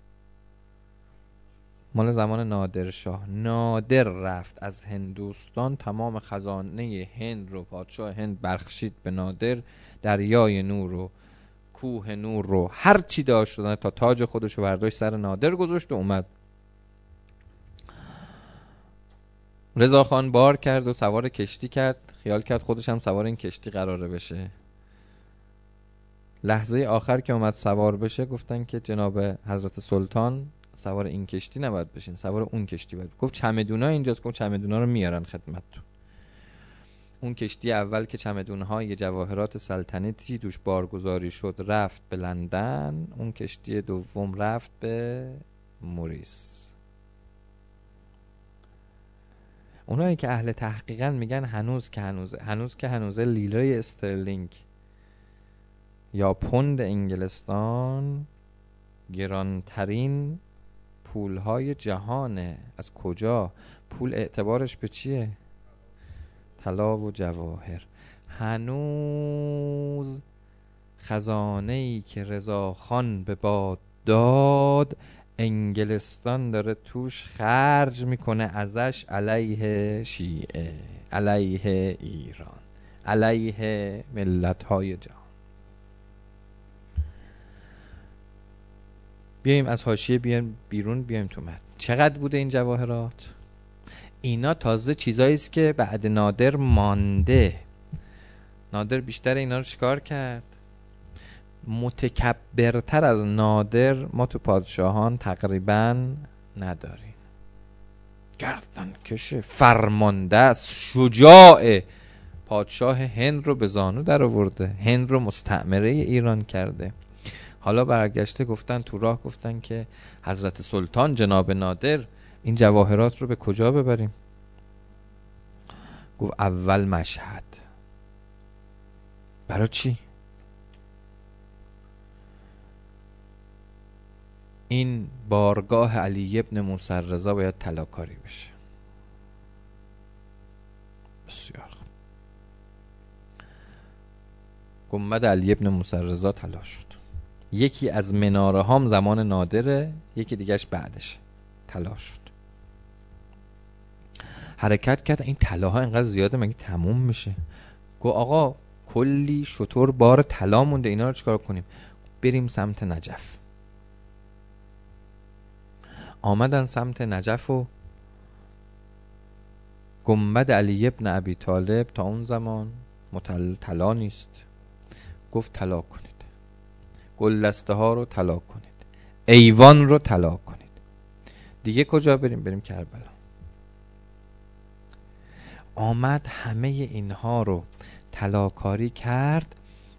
B: مال زمان نادرشاه. نادر رفت از هندوستان تمام خزانه هند رو، پادشاه هند بخشید به نادر، دریای نور رو، کوه نور رو، هر چی داشت تا تاج خودش رو برداشت سر نادر گذاشت و اومد. رضاخان بار کرد و سوار کشتی کرد، خیال کرد خودش هم سوار این کشتی قراره بشه. لحظه آخر که اومد سوار بشه گفتن که جناب حضرت سلطان سوار این کشتی نباید بشین، سوار اون کشتی باید. گفت چمدونا اینجاست، گفت چمدونا رو میارن خدمتتون. اون کشتی اول که چمدونهای جواهرات سلطنتی توش بارگذاری شد رفت به لندن، اون کشتی دوم رفت به موریس. اونایی که اهل تحقیقن میگن هنوز که هنوز لیره استرلینگ یا پوند انگلستان گرانترین پولهای جهانه. از کجا؟ پول اعتبارش به چیه؟ طلا و جواهر. هنوز خزانه‌ای که رضاخان به باد داد انگلستان داره توش خرج میکنه ازش علیه شیعه، علیه ایران، علیه ملت‌های جهان. بیایم از حاشیه بیایم بیرون، بیایم تو متن. چقدر بوده این جواهرات؟ اینا تازه چیزایی است که بعد نادر مانده. نادر بیشتر اینا رو چیکار کرد؟ متکبرتر از نادر ما تو پادشاهان تقریبا نداریم. گردن کشه، فرمانده است، شجاع، پادشاه هند رو به زانو در آورده، هند رو مستعمره ایران کرده. حالا برگشته گفتن تو راه، گفتن که حضرت سلطان جناب نادر این جواهرات رو به کجا ببریم؟ گفت اول مشهد. برای چی؟ این بارگاه علی ابن موسی رضا باید طلاکاری بشه. بسیار خوب. گنبد علی ابن موسی رضا طلا شد. یکی از مناره هام زمان نادره، یکی دیگهش بعدش طلا شد. حرکت کرد این طلاها اینقدر زیاده مگه تموم میشه؟ گفت آقا کلی شطور بار طلا مونده، اینا رو چیکار کنیم؟ بریم سمت نجف. آمدن سمت نجف و گنبد علی ابن ابی طالب تا اون زمان طلا نیست. گفت طلا کنید، گلدسته ها رو طلا کنید، ایوان رو طلا کنید. دیگه کجا بریم؟ بریم کربلا. آمد همه اینها رو طلاکاری کرد.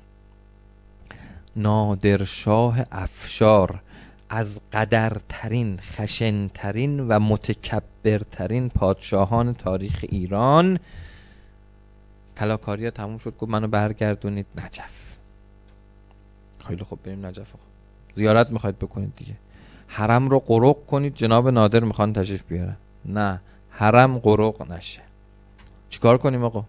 B: نادرشاه افشار از قدرترین، خشنترین و متکبرترین پادشاهان تاریخ ایران، طلاکاری ها تموم شد. گفت منو برگردونید نجف. خیلی خوب بریم نجف. زیارت میخواید بکنید دیگه، حرم رو قرق کنید، جناب نادر میخوان تشریف بیارن. نه، حرم قرق نشه. چیکار کنیم آقا؟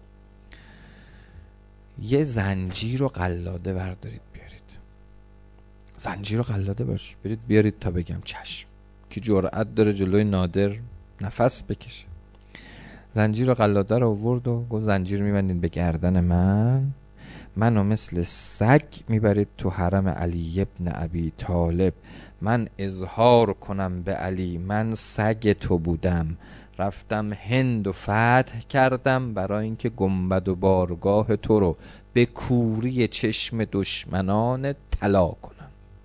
B: یه زنجیر و قلاده بردارید بیارید. زنجیر و قلاده برید بیارید تا بگم چشم. کی جرأت داره جلوی نادر نفس بکشه؟ زنجیر و قلاده رو آورد و گفت زنجیر میبندید به گردن منو مثل سگ میبرید تو حرم علی ابن ابی طالب. من اظهار کنم به علی من سگ تو بودم، رفتم هند و فتح کردم برای اینکه گنبد و بارگاه تو رو به کوری چشم دشمنان طلا کنم.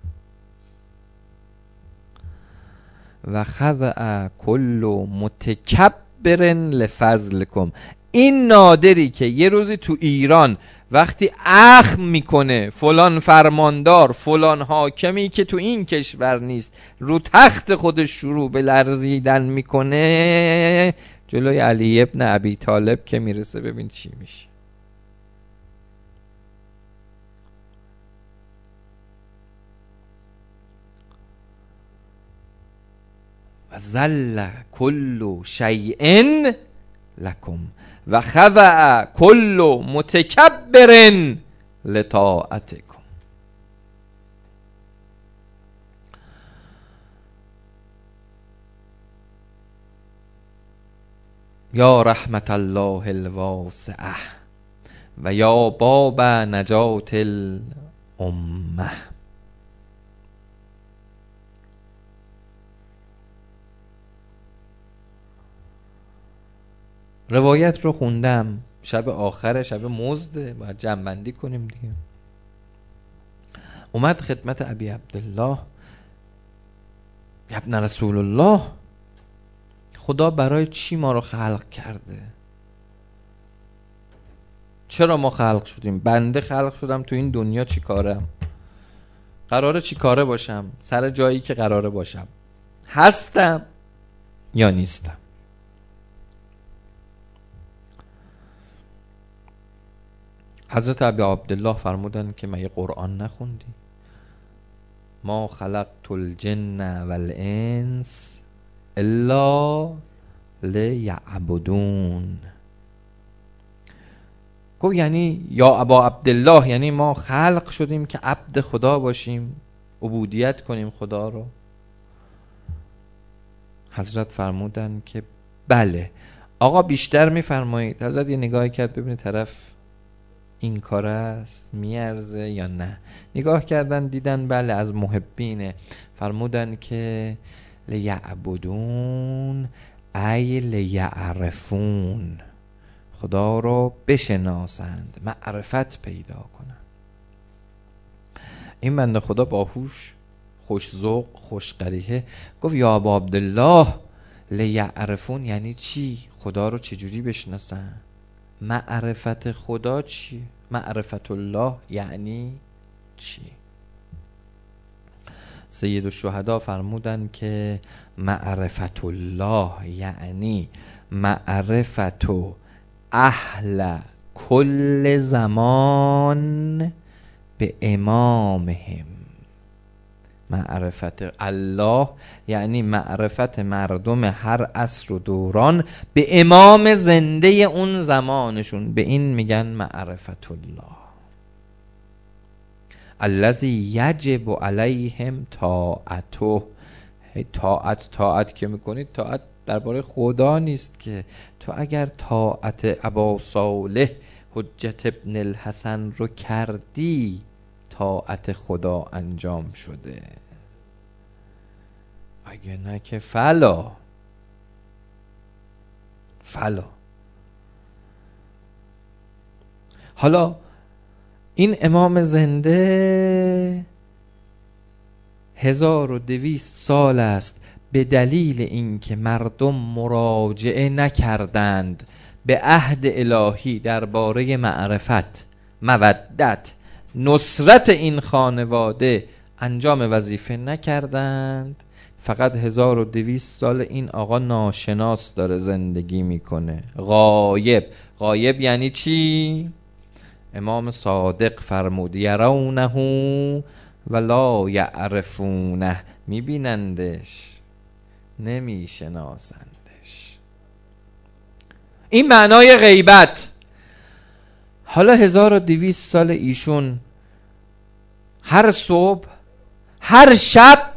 B: و خضع کل متکبر لفضلکم. این نادری که یه روزی تو ایران وقتی اخم میکنه فلان فرماندار، فلان حاکمی که تو این کشور نیست، رو تخت خودش شروع به لرزیدن میکنه، جلوی علی ابن ابی طالب که میرسه ببین چی میشه. و ذل کل شیء لکم و خضع کل متکبر لطاعتکم. یا رحمت الله الواسعه و یا باب نجات الامه. روایت رو خوندم، شب آخر، شب مزده، باید جمع‌بندی کنیم دیگه. اومد خدمت ابی عبدالله، ابن رسول الله، خدا برای چی ما رو خلق کرده؟ چرا ما خلق شدیم؟ بنده خلق شدم تو این دنیا چی کارم؟ قراره چی کاره باشم؟ سر جایی که قراره باشم هستم یا نیستم؟ حضرت ابی عبدالله فرمودن که مگه قرآن نخوندی؟ ما خلقت الجن والانس الا لیعبدون. گفت یعنی یا ابا عبدالله، یعنی ما خلق شدیم که عبد خدا باشیم، عبودیت کنیم خدا رو؟ حضرت فرمودن که بله. آقا بیشتر میفرمایید. حضرت یه نگاهی کرد ببینید طرف این کار است، میارزه یا نه؟ نگاه کردن دیدن بله از محبینه. فرمودن که لیعبدون ای لیعرفون، خدا رو بشناسند، معرفت پیدا کنند. این بنده خدا باهوش، خوش ذوق، خوش قریحه گفت یا ابا عبدالله لیعرفون یعنی چی؟ خدا رو چجوری بشناسن؟ معرفت خدا چی؟ معرفت الله یعنی چی؟ سید الشهدا فرمودن که معرفت الله یعنی معرفت اهل کل زمان به امامهم. معرفت الله یعنی معرفت مردم هر عصر و دوران به امام زنده اون زمانشون، به این میگن معرفت الله. الذی یجب علیهم طاعته. طاعت که میکنید، طاعت درباره خدا نیست که. تو اگر طاعت ابا صالح حجت ابن الحسن رو کردی، طاعت خدا انجام شده، اگه نه که فلا. حالا این امام زنده 1200 سال است به دلیل اینکه مردم مراجعه نکردند به عهد الهی درباره معرفت، مودت، نصرت این خانواده، انجام وظیفه نکردند. فقط 1200 سال این آقا ناشناس داره زندگی میکنه، غایب یعنی چی؟ امام صادق فرمود یرونه ولا یعرفونه، میبینندش نمیشناسندش. این معنای غیبت. حالا 1200 سال ایشون هر صبح هر شب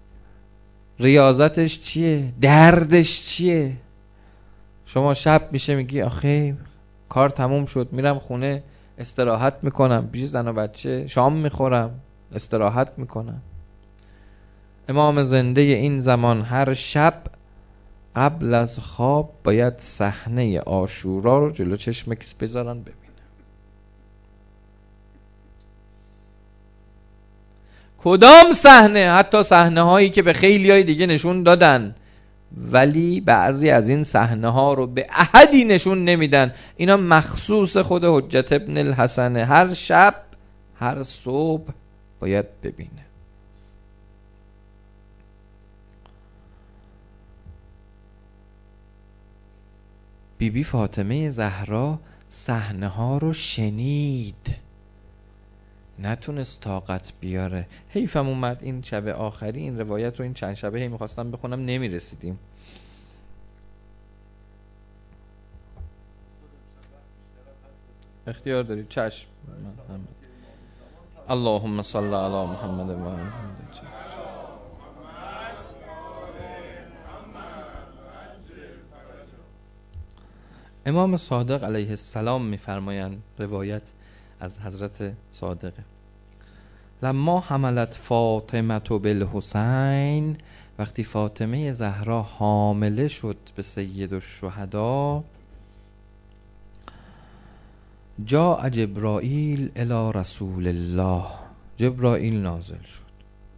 B: ریاضتش چیه؟ دردش چیه؟ شما شب میشه میگی آخه کار تموم شد، میرم خونه استراحت میکنم، پیش زن و بچه شام میخورم، استراحت میکنم. امام زنده این زمان هر شب قبل از خواب باید صحنه عاشورا رو جلو چشمش بذارن ببینه. کدام صحنه؟ حتی صحنه هایی که به خیلی های دیگه نشون دادن، ولی بعضی از این صحنه ها رو به احدی نشون نمیدن. اینا مخصوص خود حجت ابن الحسن، هر شب هر صبح باید ببینه. بیبی فاطمه زهرا صحنه ها رو شنید، نتونست طاقت بیاره. حیفم اومد این شب آخری این روایت رو، این چند شبه میخواستم بخونم نمیرسیدیم. اختیار دارید؟ چشم. اللهم صل علی محمد و آل محمد. امام صادق علیه السلام میفرمایند، روایت از حضرت صادقه، لما حملت فاطمه بالحسین، وقتی فاطمه زهرا حامله شد به سید الشهدا، جاء جبرائیل الی رسول الله، جبرائیل نازل شد.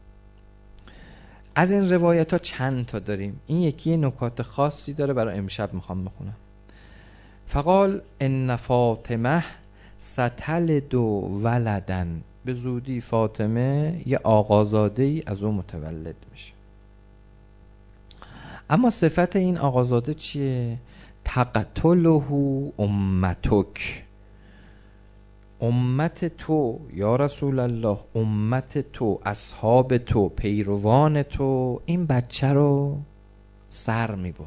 B: از این روایت ها چند تا داریم، این یکی نکات خاصی داره، برای امشب میخوام بخونم. فقال ان فاطمه ستلد ولدن، به زودی فاطمه یه آقازاده ای از اون متولد میشه. اما صفت این آقازاده چیه؟ تقتله امتک، امت تو یا رسول الله، امت تو، اصحاب تو، پیروان تو این بچه رو سر میبرن.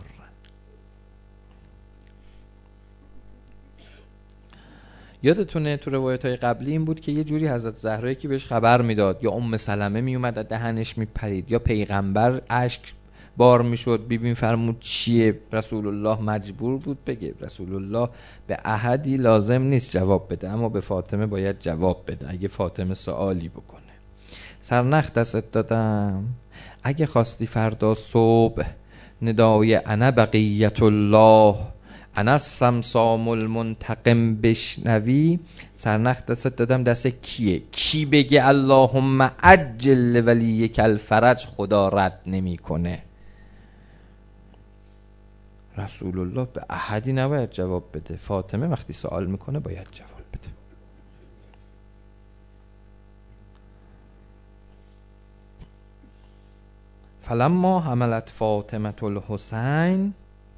B: یادتونه تو روایت‌های قبلی این بود که یه جوری حضرت زهرا که بهش خبر میداد، یا ام سلمه میومد از دهنش میپرید، یا پیغمبر اشک بار میشد بیبی فرمود چیه؟ رسول الله مجبور بود بگه. رسول الله به احدی لازم نیست جواب بده، اما به فاطمه باید جواب بده اگه فاطمه سوالی بکنه. سرنخ دستت دادم، اگه خواستی فردا صبح ندای انا بقیت الله انا السمسام المنتقم بشنوی، سرنخ دستت دادم دست کیه؟ کی بگه اللهم عجل ولیک الفرج خدا رد نمی کنه. رسول الله به احدی نباید جواب بده، فاطمه وقتی سوال میکنه باید جواب بده. فلما حملت فاطمه الحسین،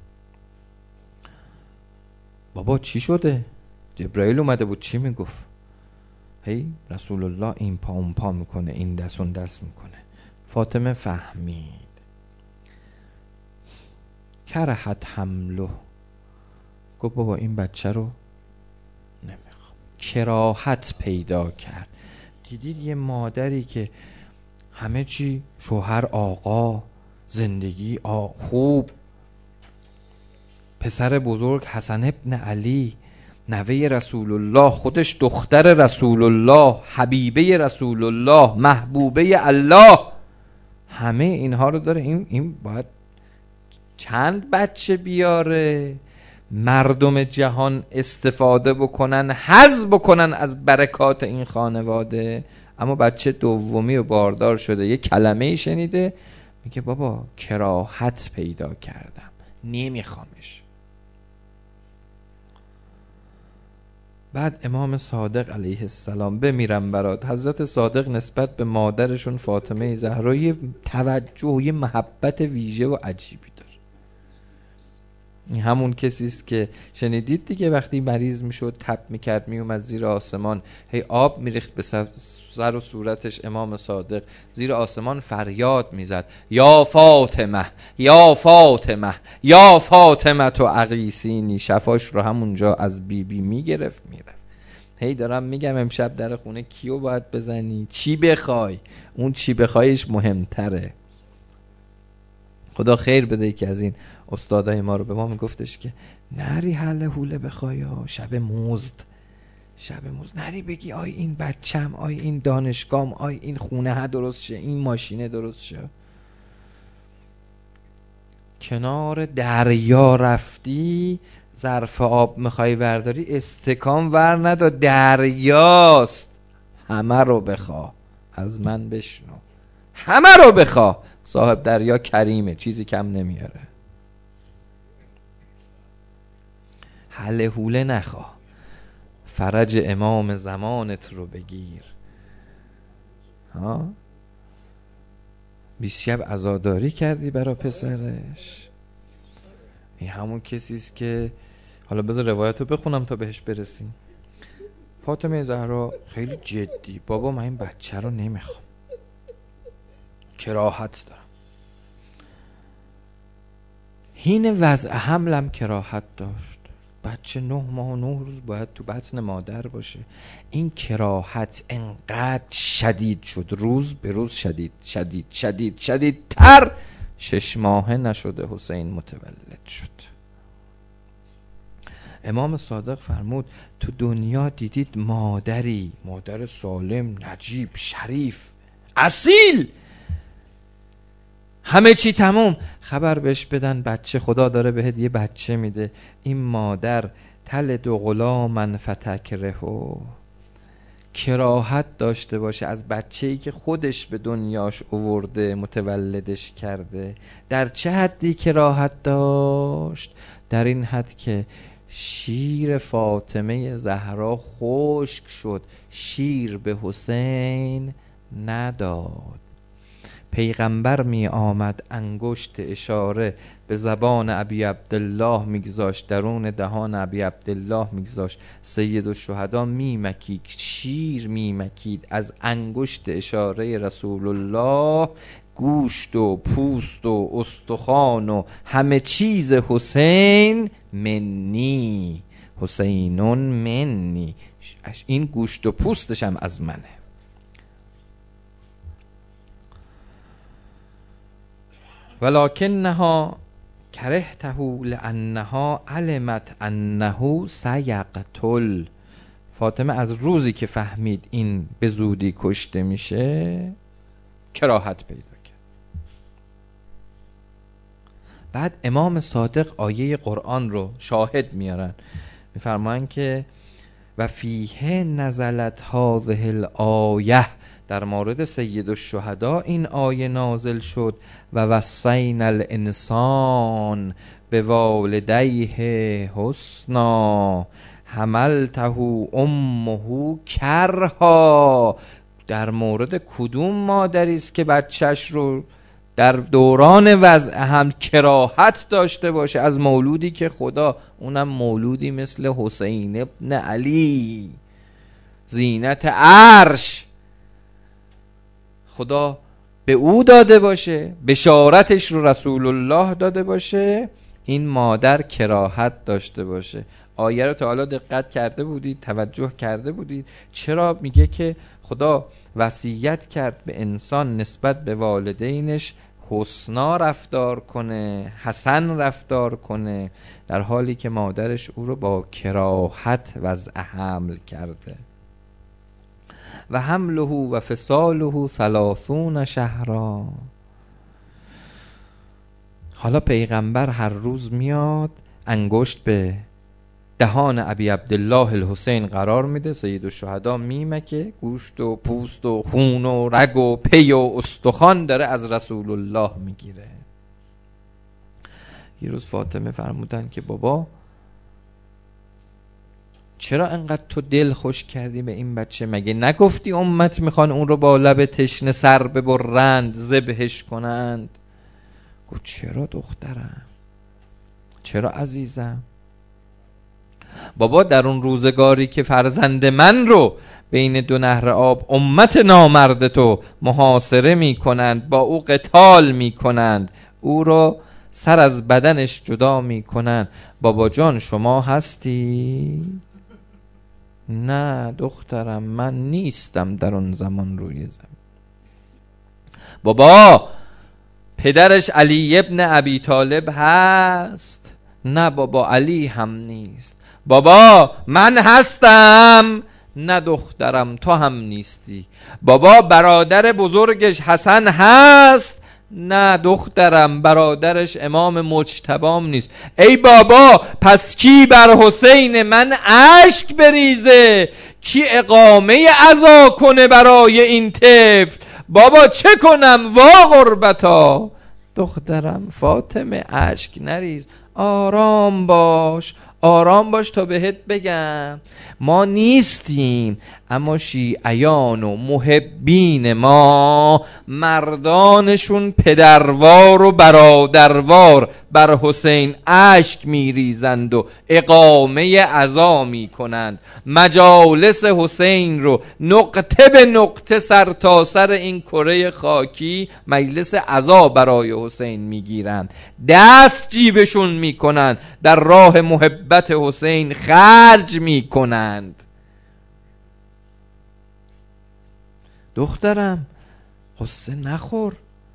B: بابا چی شده؟ جبرائیل اومده بود چی میگفت؟ هی رسول الله این پا اون پا میکنه، این دست اون دست میکنه. فاطمه فهمید. کرهت حمله، گفت بابا این بچه رو نمیخوام. کراهت پیدا کرد. دیدید یه مادری که همه چی شوهر آقا، زندگی خوب، پسر بزرگ حسن ابن علی، نوه رسول الله، خودش دختر رسول الله، حبیبه رسول الله، محبوبه الله، همه اینها رو داره. این باید چند بچه بیاره مردم جهان استفاده بکنن، حظ بکنن از برکات این خانواده. اما بچه دومی و باردار شده، یه کلمه شنیده میگه بابا کراهت پیدا کردم نمیخوامش. بعد امام صادق علیه السلام، بمیرم برات، حضرت صادق نسبت به مادرشون فاطمه زهرا یه توجه و یه محبت ویژه و عجیبی داره. این همون کسی است که شنیدید دیگه وقتی مریض میشد تب میکرد میومد زیر آسمان، هی آب میریخت به سر و صورتش. امام صادق زیر آسمان فریاد میزد یا فاطمه یا فاطمه یا فاطمه تو اغیثینی، شفاش رو همونجا از بیبی میگرفت میرفت. هی دارم میگم امشب در خونه کیو باید بزنی؟ چی بخوای؟ اون چی بخوایش مهمتره. خدا خیر بده که از این استادای ما رو به ما میگفتش که نری حل حوله بخوای، شب مزد نری بگی آی این بچم، آی این دانشگاهم، آی این خونه ها درست شه، این ماشینه درست شه. کنار دریا رفتی ظرف آب میخوای ورداری، استکان ور ندا، دریاست. همه رو بخوا، از من بشنو، همه رو بخوا. صاحب دریا کریمه، چیزی کم نمیاره. حل حوله نخوا، فرج امام زمانت رو بگیر. ها 20 شب عزاداری کردی برا پسرش. این همون کسیست که حالا بذار روایت رو بخونم تا بهش برسیم. فاطمه زهرا خیلی جدی، بابا من این بچه رو نمیخوام، کراهت دارم. حین وضع حملم کراهت داشت. بچه 9 ماه و 9 روز باید تو بطن مادر باشه. این کراهت انقدر شدید شد، روز به روز شدیدتر. 6 ماهه نشده حسین متولد شد. امام صادق فرمود تو دنیا دیدید مادری، مادر سالم، نجیب، شریف، اصیل، همه چی تموم، خبر بهش بدن بچه، خدا داره بهت یه بچه میده، این مادر تلد غلاما فتکرهو، کراهت داشته باشه از بچه‌ای که خودش به دنیاش آورده، متولدش کرده. در چه حدی کراهت داشت؟ در این حد که شیر فاطمه زهرا خشک شد، شیر به حسین نداد. پیغمبر می آمد انگشت اشاره به زبان ابی عبدالله میگذاشت، درون دهان ابی عبدالله میگذاشت، سید الشهدا میمکید، شیر میمکید از انگشت اشاره رسول الله، گوشت و پوست و استخوان و همه چیز حسین منی، حسینون منی، این گوشت و پوستش هم از منه. ولکنها کرهته لانها علمت انه سیقتل. فاطمه از روزی که فهمید این به زودی کشته میشه کراهت پیدا کرد. بعد امام صادق آیه قرآن رو شاهد میارن، میفرمایند که و فیه نزلت هذه الآیه، در مورد سید الشهدا این آیه نازل شد، و وصینا الانسان بوالدیه حسنا حملته امه کرها. در مورد کدوم مادری است که بچهش رو در دوران وضع هم کراهت داشته باشه از مولودی که خدا، اونم مولودی مثل حسین ابن علی زینت عرش، خدا به او داده باشه، بشارتش رو رسول الله داده باشه، این مادر کراهت داشته باشه. آیه رو تا حالا دقت کرده بودید، توجه کرده بودید؟ چرا میگه که خدا وصیت کرد به انسان نسبت به والدینش حسنا رفتار کنه، حسن رفتار کنه، در حالی که مادرش او رو با کراهت وضع حمل کرده. و حمله و فصاله 30 شهرا. حالا پیغمبر هر روز میاد انگشت به دهان ابی عبدالله الحسین قرار میده، سید الشهدا میمکه، گوشت و پوست و خون و رگ و پی و استخوان داره از رسول الله میگیره. یه روز فاطمه فرمودن که بابا چرا انقدر تو دل خوش کردی به این بچه؟ مگه نگفتی امت میخوان اون رو با لب تشنه سر ببرند ذبحش کنند؟ گفت چرا دخترم، چرا عزیزم؟ بابا در اون روزگاری که فرزند من رو بین 2 نهر آب امت نامرد تو محاصره میکنند، با او قتال میکنند، او رو سر از بدنش جدا میکنند، بابا جان شما هستی؟ نه دخترم من نیستم در اون زمان روی زمین. بابا پدرش علی ابن ابی طالب هست؟ نه بابا علی هم نیست. بابا من هستم؟ نه دخترم تو هم نیستی. بابا برادر بزرگش حسن هست؟ نه دخترم برادرش امام مجتبام نیست. ای بابا پس کی بر حسین من اشک بریزه؟ کی اقامه عزا کنه برای این طفل؟ بابا چه کنم وا غربتا؟ دخترم فاطمه اشک نریز، آرام باش، آرام باش تا بهت بگم ما نیستیم، اما شیعیان و محبین ما مردانشون پدروار و برادروار بر حسین اشک میریزند و اقامه عزا میکنند، مجالس حسین رو نقطه به نقطه سر تا سر این کره خاکی مجلس عزا برای حسین میگیرند، دست جیبشون میکنند، در راه محبت حسین خرج میکنند. دخترم قصه نخور.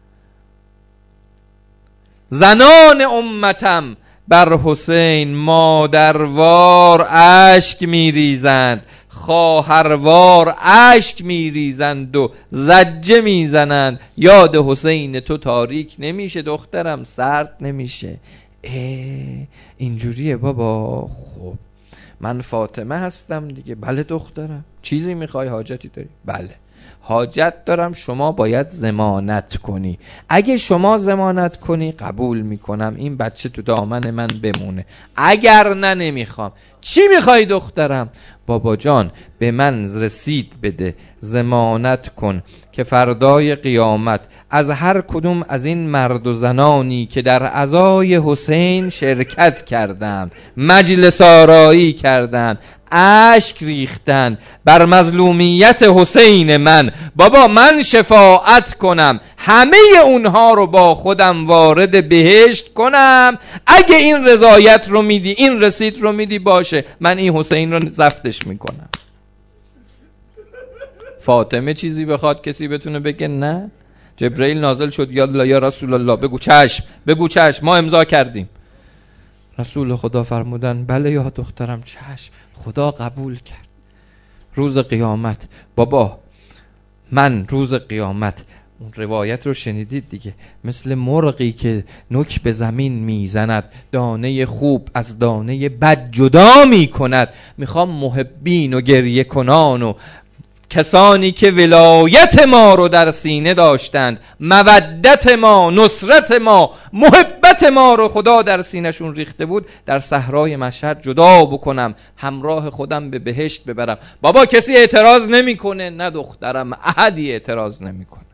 B: زنان امتم بر حسین مادروار اشک میریزند، خواهروار اشک میریزند و زجه میزنند. یاد حسین تو تاریک نمیشه دخترم، سرد نمیشه. اینجوریه بابا. خب من فاطمه هستم دیگه. بله دخترم. چیزی میخوای؟ حاجتی داری؟ بله حاجت دارم، شما باید ضمانت کنی. اگه شما ضمانت کنی قبول میکنم این بچه تو دامن من بمونه، اگر نه نمیخوام. چی میخوای دخترم؟ بابا جان به من رسید بده، ضمانت کن که فردای قیامت از هر کدوم از این مرد و زنانی که در عزای حسین شرکت کردند، مجلس آرایی کردند، اشک ریختند بر مظلومیت حسین من، بابا من شفاعت کنم همه اونها رو با خودم وارد بهشت کنم. اگه این رضایت رو میدی، این رسید رو میدی، باشه من این حسین رو زفتش میکنم. فاطمه چیزی بخواد کسی بتونه بگه نه؟ جبرئیل نازل شد، یالا یا رسول الله بگو چشم، بگو چشم، ما امضا کردیم. رسول خدا فرمودن بله یا دخترم چشم، خدا قبول کرد. روز قیامت بابا من روز قیامت، اون روایت رو شنیدید دیگه، مثل مرغی که نوک به زمین میزند دانه خوب از دانه بد جدا میکند. میخوام محبین و گریه کنان و کسانی که ولایت ما رو در سینه داشتند، مودت ما، نصرت ما، محبت ما رو خدا در سینهشون ریخته بود، در صحرای مشهد جدا بکنم، همراه خودم به بهشت ببرم. بابا کسی اعتراض نمیکنه، نه دخترم، احدی اعتراض نمیکنه.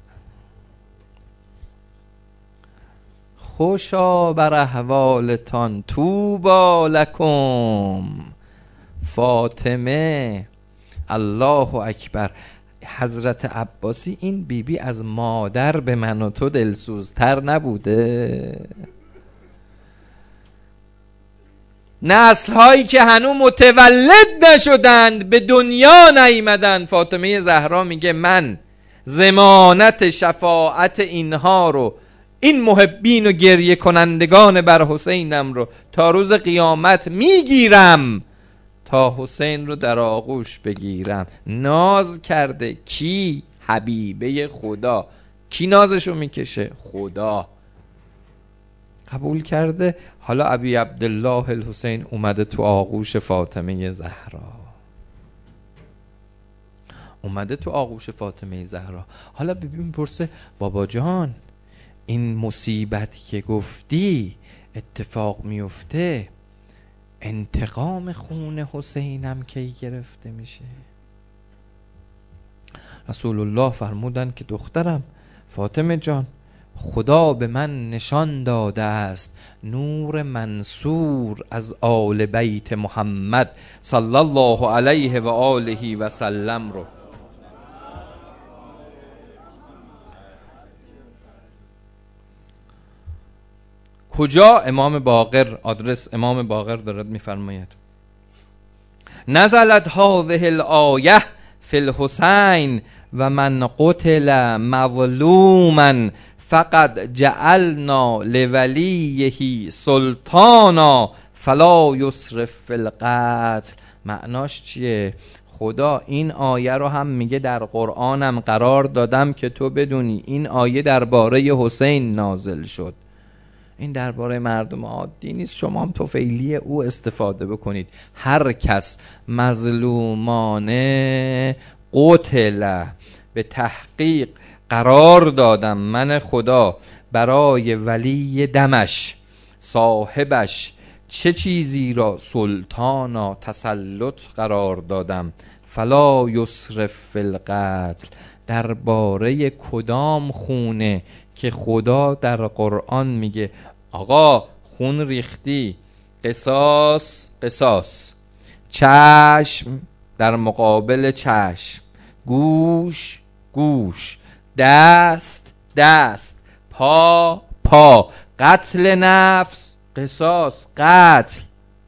B: خوشا بر احوالتان طوبی لکم. فاطمه الله اکبر. حضرت عباسی این بیبی از مادر به من و تو دلسوزتر نبوده؟ نسل هایی که هنوز متولد نشدند، به دنیا نیامدند. فاطمه زهرا میگه من ضمانت شفاعت اینها رو، این محبین و گریه کنندگان بر حسینم رو تا روز قیامت میگیرم تا حسین رو در آغوش بگیرم. ناز کرده کی؟ حبیبه خدا. کی نازشو میکشه؟ خدا. قبول کرده. حالا ابی عبدالله الحسین اومده تو آغوش فاطمه زهرا، اومده تو آغوش فاطمه زهرا. حالا ببین پرسه بابا جان این مصیبت که گفتی اتفاق میفته، انتقام خون حسینم کی گرفته میشه؟ رسول الله فرمودن که دخترم فاطمه جان، خدا به من نشان داده است نور منصور از آل بیت محمد صلی الله علیه و آله و سلم رو. کجا؟ امام باقر، آدرس امام باقر دارد میفرماید نزلت هذه الآیه فی الحسین و من قتل مظلوما فقد جعلنا لولیه سلطانا فلا یسرف فی القتل. معناش چیه؟ خدا این آیه رو هم میگه در قرآنم قرار دادم که تو بدونی این آیه درباره حسین نازل شد، این درباره مردم عادی نیست، شما هم طفیلی او استفاده بکنید. هر کس مظلومانه قتل، به تحقیق قرار دادم من خدا برای ولی دمش، صاحبش، چه چیزی را؟ سلطانا، تسلط قرار دادم. فلا یسرف فی القتل. درباره کدام خونه که خدا در قرآن میگه آقا خون ریختی، قصاص قصاص، چشم در مقابل چشم، گوش گوش، دست دست، پا پا، قتل نفس قصاص قتل.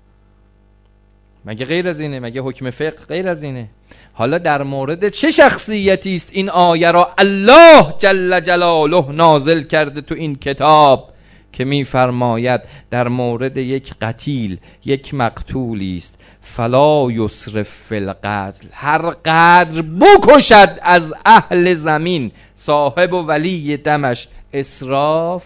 B: مگه غیر از اینه؟ مگه حکم فقه غیر از اینه؟ حالا در مورد چه شخصیتی است این آیه را الله جل جلاله نازل کرده تو این کتاب که میفرماید در مورد یک قتیل، یک مقتولی است فلا یسرف فی القتل، هر قدر بکشد از اهل زمین صاحب و ولی دمش، اسراف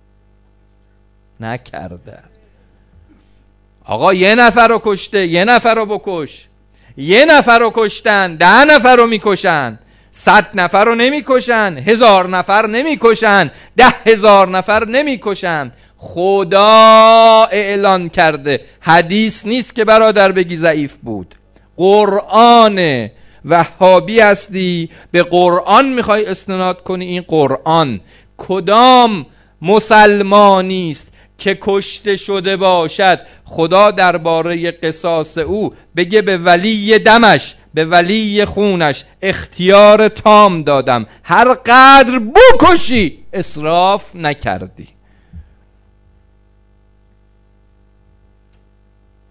B: نکرده. آقا یه نفر رو کشته، یه نفر رو بکش. یه نفر رو کشتن، 10 نفر رو میکشن، 100 نفر رو نمیکشن، 1000 نفر نمیکشن، 10,000 نفر نمیکشن. خدا اعلان کرده، حدیث نیست که برادر بگی ضعیف بود، قرآن. وهابی هستی به قرآن میخوای استناد کنی، این قرآن. کدام مسلمانی است که کشته شده باشد خدا درباره قصاص او بگه به ولی دمش، به ولی خونش اختیار تام دادم، هر قدر بکشی اسراف نکردی.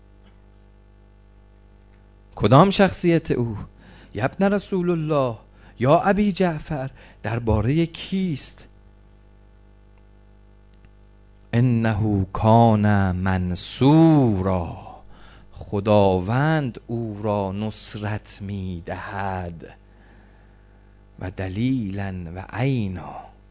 B: کدام شخصیت او؟ یبن رسول الله، یا ابی جعفر درباره کیست؟ انه کان منصورا، خداوند او را نصرت می دهد و دلیلا و عینا.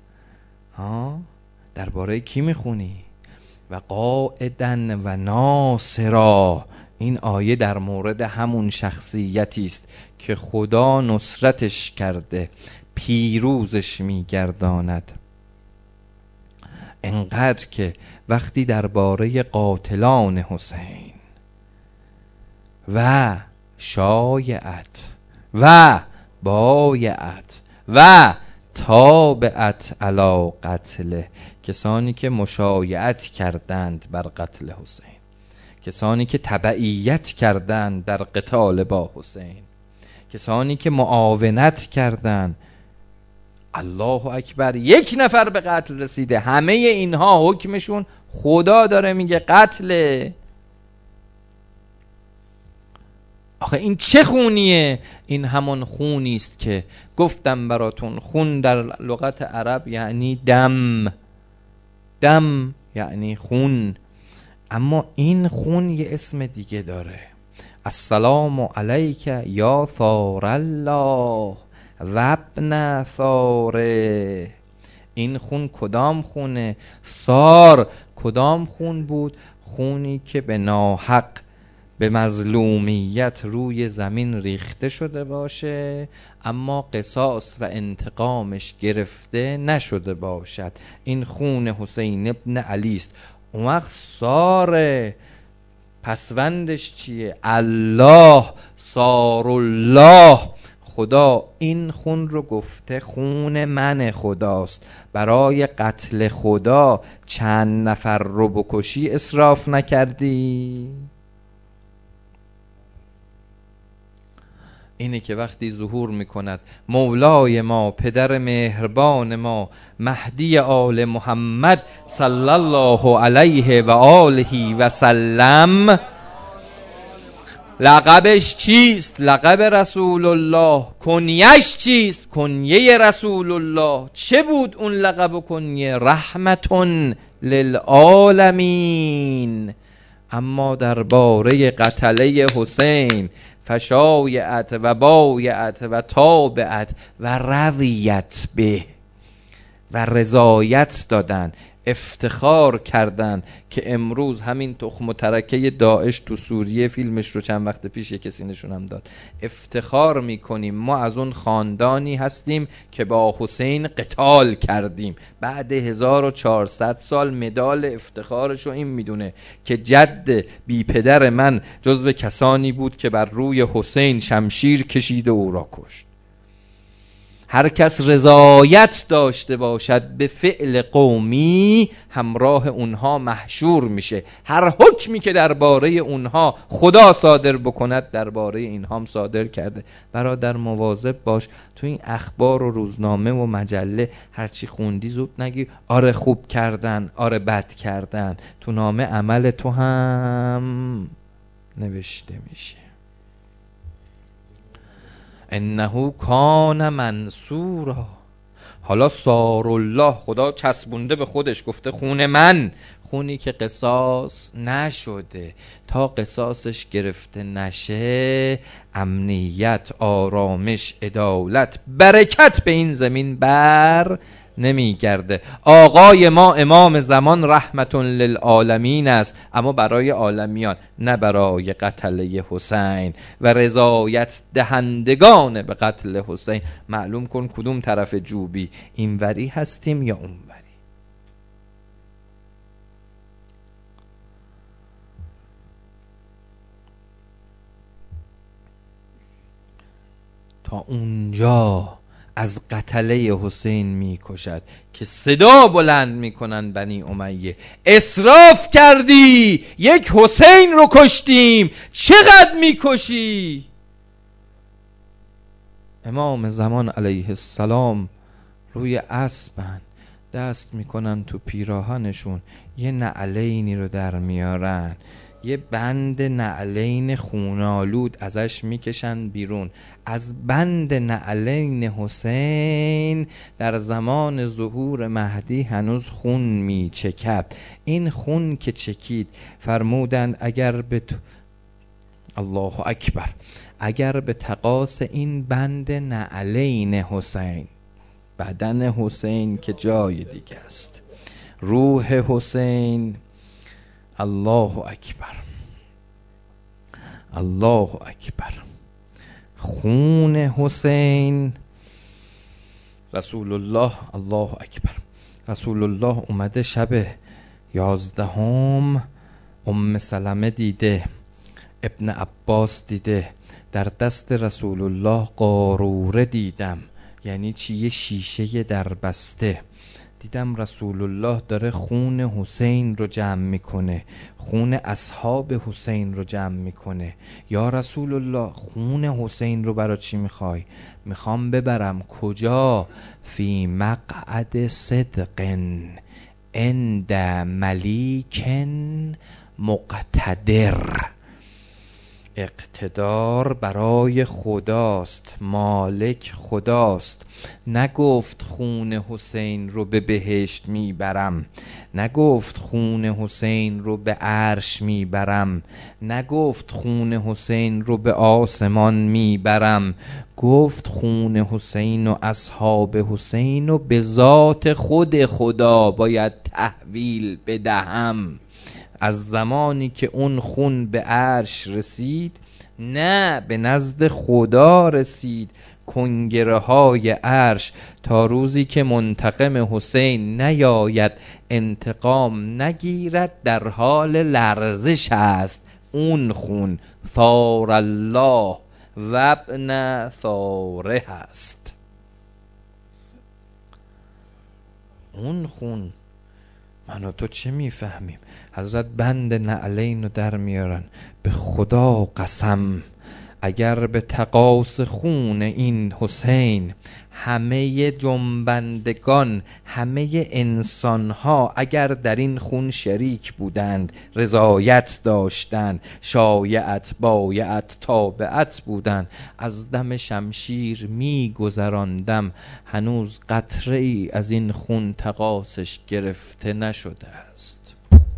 B: درباره کی میخونی؟ و قاعدا و ناصرا، این آیه در مورد همون شخصیتی است که خدا نصرتش کرده، پیروزش میگرداند. انقدر که وقتی درباره قاتلان حسین و شایعت و بایعت و تابعت علی قتله، کسانی که مشایعت کردند بر قتل حسین، کسانی که تبعیت کردند در قتال با حسین، کسانی که معاونت کردند، الله اکبر، یک نفر به قتل رسیده، همه اینها حکمشون خدا داره میگه قتله. آخه این چه خونیه؟ این همون خونی است که گفتم براتون، خون در لغت عرب یعنی دم، دم یعنی خون، اما این خون یه اسم دیگه داره. السلام علیک یا ثار الله و ابن ثاره. این خون کدام خونه؟ ثار کدام خون بود؟ خونی که به ناحق، به مظلومیت روی زمین ریخته شده باشه اما قصاص و انتقامش گرفته نشده باشد. این خون حسین ابن علی است. اون وقت ساره پسوندش چیه؟ الله، سار الله، خدا این خون رو گفته خون من خداست. برای قتل خدا چند نفر رو بکشی اسراف نکردی؟ اینه که وقتی ظهور میکند مولای ما، پدر مهربان ما، مهدی آل محمد صلی الله علیه و آله و سلم، لقبش چیست؟ لقب رسول الله. کنیش چیست؟ کنیه رسول الله. چه بود اون لقب و کنیه؟ رحمتون للعالمین. اما درباره قتله حسین فشایعت و بایعت و تابعت و رضیت به و رضایت دادن، افتخار کردن که امروز همین تخم و ترکه داعش تو سوریه، فیلمش رو چند وقت پیش یک کسی نشونم داد، افتخار میکنیم ما از اون خاندانی هستیم که با حسین قتال کردیم. بعد 1400 سال مدال افتخارشو این میدونه که جد بی پدر من جزو کسانی بود که بر روی حسین شمشیر کشید و او را کشت. هر کس رضایت داشته باشد به فعل قومی، همراه اونها محشور میشه. هر حکمی که درباره اونها خدا صادر بکند درباره اینها هم صادر کرده. برادر مواظب باش تو این اخبار و روزنامه و مجله هرچی خوندی زود نگی آره خوب کردن، آره بد کردن، تو نامه عمل تو هم نوشته میشه. انه کان منصورا. حالا سار الله، خدا چسبونده به خودش، گفته خون من، خونی که قصاص نشده. تا قصاصش گرفته نشه امنیت، آرامش، عدالت، برکت به این زمین بر نمیگرده. آقای ما امام زمان رحمتون للعالمین است، اما برای عالمیان، نه برای قتله حسین و رضایت دهندگان به قتل حسین. معلوم کن کدوم طرف جوبی، اینوری هستیم یا اونوری. تا اونجا از قتله حسین می کشد که صدا بلند می کنن بنی امیه اسراف کردی، یک حسین رو کشتیم، چقدر می کشی؟ امام زمان علیه السلام روی اسبن، دست می کنن تو پیراهنشون، یه نعلینی رو در میارن یه بند نعلین خونالود ازش میکشن بیرون. از بند نعلین حسین در زمان ظهور مهدی هنوز خون میچکد. این خون که چکید فرمودند اگر به الله اکبر، اگر به تقاس این بند نعلین حسین، بدن حسین که جای دیگه است، روح حسین، الله اکبر الله اکبر، خون حسین، رسول الله، الله اکبر، رسول الله اومده شب 11 ام سلمه دیده، ابن عباس دیده، در دست رسول الله قاروره دیدم. یعنی چی؟ یه شیشه در بسته. دیدم رسول الله داره خون حسین رو جمع میکنه، خون اصحاب حسین رو جمع میکنه. یا رسول الله خون حسین رو برای چی میخوای؟ میخوام ببرم کجا؟ فی مقعد صدق عند ملیک مقتدر. اقتدار برای خداست، مالک خداست. نگفت خون حسین رو به بهشت میبرم، نگفت خون حسین رو به عرش میبرم، نگفت خون حسین رو به آسمان میبرم، گفت خون حسین و اصحاب حسین رو به ذات خود خدا باید تحویل بدهم. از زمانی که اون خون به عرش رسید، نه به نزد خدا رسید، کنگره های عرش، تا روزی که منتقم حسین نیاید انتقام نگیرد در حال لرزش است. اون خون ثار الله و ابن ثاره هست. اون خون. من و تو چه میفهمیم؟ حضرت بند نعلین رو در میارن. به خدا قسم اگر به تقاس خون این حسین همه جنبندگان، همه انسانها اگر در این خون شریک بودند، رضایت داشتند، شایعت بایعت تابعت بودند، از دم شمشیر می گذراندم، هنوز قطره ای از این خون تقاسش گرفته نشده است.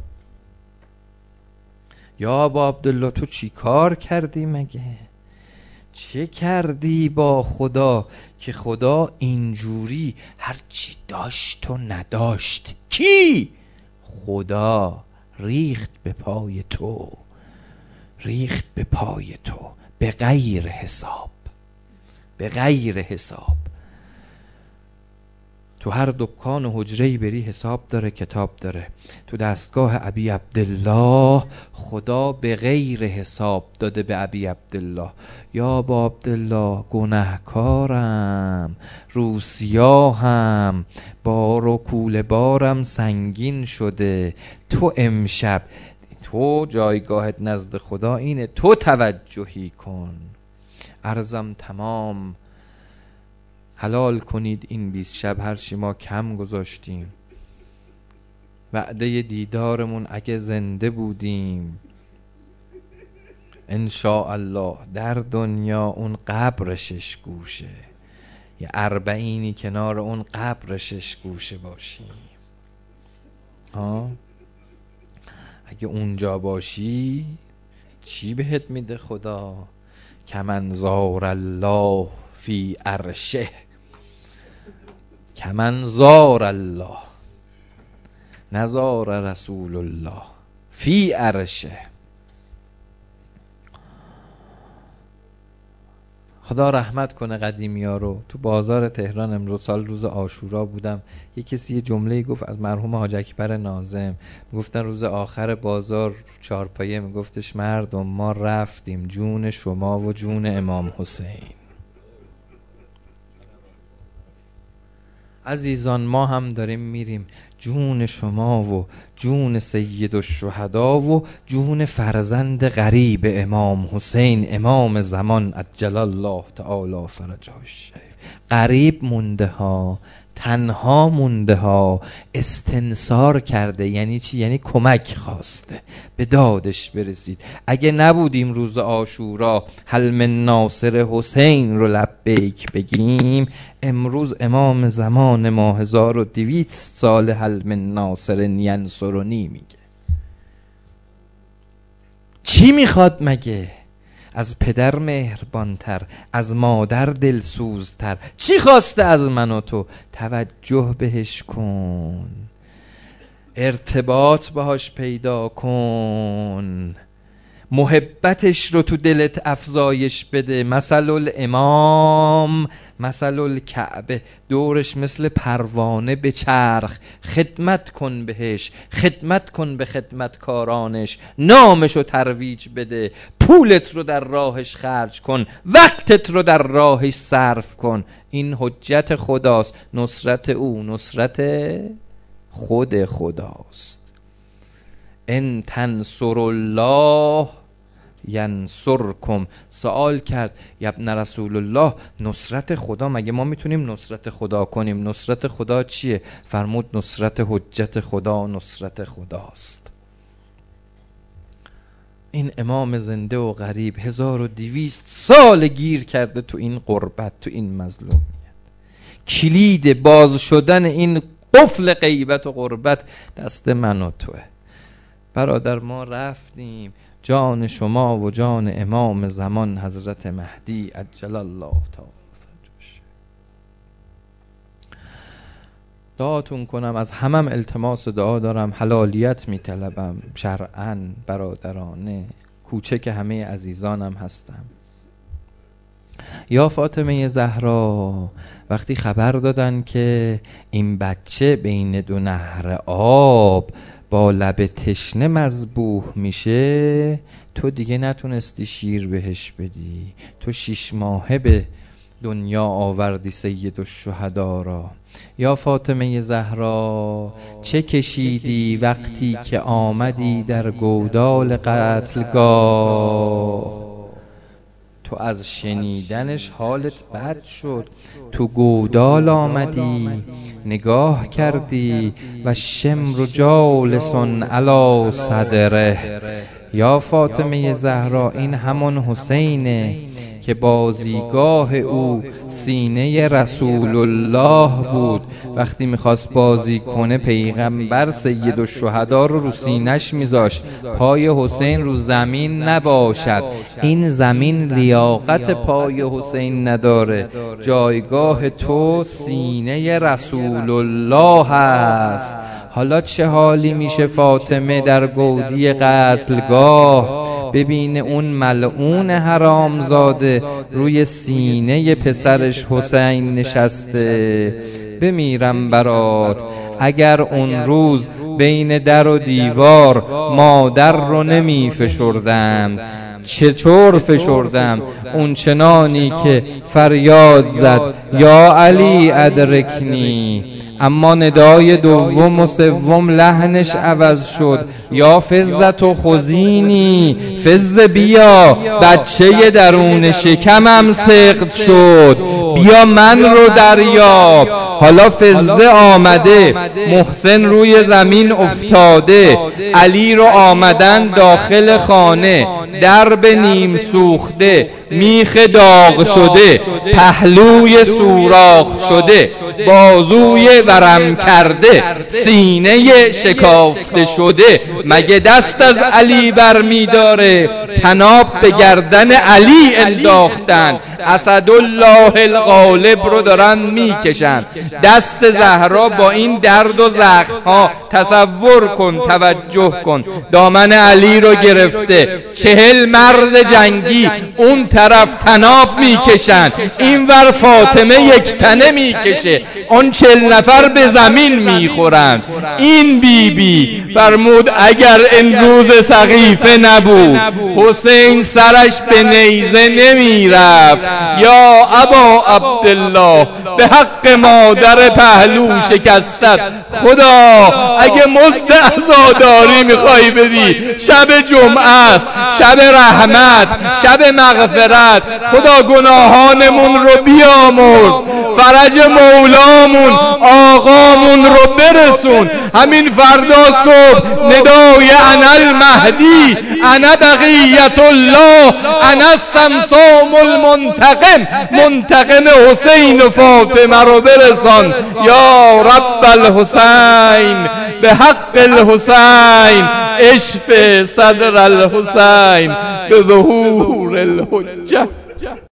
B: یا ابا عبدالله تو چی کار کردی مگه؟ چه کردی با خدا که خدا اینجوری هرچی داشت و نداشت؟ کی؟ خدا ریخت به پای تو، ریخت به پای تو به غیر حساب، به غیر حساب. تو هر دکان و حجره‌ای بری حساب داره، کتاب داره. تو دستگاه ابی عبدالله خدا به غیر حساب داده به ابی عبدالله. یا با عبدالله گناهکارم، روسیاهم، بار و کوله بارم سنگین شده. تو امشب، تو جایگاهت نزد خدا اینه، تو توجهی کن. عرضم تمام. حلال کنید این 20 شب هرچی ما کم گذاشتیم. وعده دیدارمون اگه زنده بودیم انشاءالله در دنیا اون قبر 6 گوشه، یه 40 کنار اون قبر 6 گوشه باشیم. اگه اونجا باشی چی بهت میده خدا؟ کمن زار الله فی عرشه، کمن زار الله، نزار رسول الله فی عرشه. خدا رحمت کنه قدیمی ها رو. تو بازار تهران امروز سال روز عاشورا بودم، یه کسی یه جمله گفت از مرحوم حاج اکبر ناظم. میگفتن روز آخر بازار چارپایه، میگفتش مردم ما رفتیم جون شما و جون امام حسین. عزیزان ما هم داریم میریم جون شما و جون سید الشهدا و جون فرزند غریب امام حسین، امام زمان عجل الله تعالی فرجه الشریف. غریب مونده ها، تنها مونده ها، استنصار کرده. یعنی چی؟ یعنی کمک خواسته، به دادش برسید. اگه نبودیم روز عاشورا هل من ناصر حسین رو لبیک بگیم، امروز امام زمان ما 1200 سال هل من ناصر ینصرنی میگه. چی میخواد مگه؟ از پدر مهربانتر، از مادر دلسوزتر. چی خواسته از من و تو؟ توجه بهش کن، ارتباط باهاش پیدا کن، محبتش رو تو دلت افزایش بده. مثل الامام مثل الکعبه، دورش مثل پروانه به چرخ. خدمت کن بهش، خدمت کن به خدمتکارانش، نامش رو ترویج بده، پولت رو در راهش خرج کن، وقتت رو در راهش صرف کن. این حجت خداست، نصرت او نصرت خود خداست. ان تنصر الله ینصرکم. سوال کرد ابن رسول الله، نصرت خدا مگه ما میتونیم نصرت خدا کنیم؟ نصرت خدا چیه؟ فرمود نصرت حجت خدا نصرت خداست. این امام زنده و غریب 1200 سال گیر کرده تو این غربت، تو این مظلومیت. کلید باز شدن این قفل غیبت و غربت دست من و توه. برادر ما رفتیم، جان شما و جان امام زمان حضرت مهدی عجل الله تعالی فرجش. دعاتون کنم، از همم التماس دعا دارم، حلالیت میطلبم شرعاً برادرانه، کوچک همه عزیزانم هستم. یا فاطمه زهرا، وقتی خبر دادن که این بچه بین دو نهر آب با لب تشنه مذبوح میشه، تو دیگه نتونستی شیر بهش بدی، تو 6 ماهه به دنیا آوردی سید الشهدا را. یا فاطمه زهرا، چه کشیدی وقتی که آمدی در گودال قتلگاه؟ تو از شنیدنش حالت بد شد، تو گودال آمدی نگاه کردی و شمر جالسون علی صدره. یا فاطمه زهرا، این همون حسینه که بازیگاه او سینه رسول الله بود. وقتی میخواست بازی کنه پیغمبر سید الشهدا رو سینه‌اش میذاشت، پای حسین رو زمین نباشد. این زمین لیاقت پای حسین نداره، جایگاه تو سینه رسول الله هست. حالا چه حالی میشه فاطمه در گودی قتلگاه؟ ببینه اون ملعون حرامزاده روی سینه پسرش حسین نشسته. بمیرم برات اگر اون روز بین در و دیوار مادر رو نمی فشردم. چطور فشردم؟ اون چنانی که فریاد زد یا علی ادرکنی، اما ندای دوم و سوم لحنش عوض شد، یا فزت و خزینی، فز بیا، بچه درون شکمم سقط شد، بیا من رو دریاب. حالا فزه آمده، محسن روی زمین افتاده، علی رو آمدن داخل خانه، درب نیم سوخته، میخ داغ شده، پهلوی سوراخ شده، بازوی ورم کرده، سینه شکافته شده. مگه دست از علی برمی داره؟ تناب به گردن علی انداختن، اسدالله الغالب رو دارن میکشن. دست زهرا با این درد و زخم‌ها، تصور کن، توجه کن، دامن علی رو گرفته، 40 مرد جنگی اون طرف تناب میکشن، این ور فاطمه یک تنه میکشه، اون 40 نفر به زمین میخورن. این بی فرمود اگر امروز سقیفه نبود حسین سرش به نیزه نمیرفت. یا ابا عبدالله،
C: به حق مادر پهلو شکستت. خدا اگه مزد عزاداری میخوای بدی، شب جمعه است، شب رحمت، شب مغفرت. خدا گناهانمون رو بیامرز، فرج مولامون آقامون رو برسون. همین فردا صبح ندای انا المهدی، انا بقیت الله، انا السمسام المنتقم، منتقم حسین و فاطمه رو برسان. یا رب الحسین به حق الحسین اشف صدر الحسین به ظهور الحجه.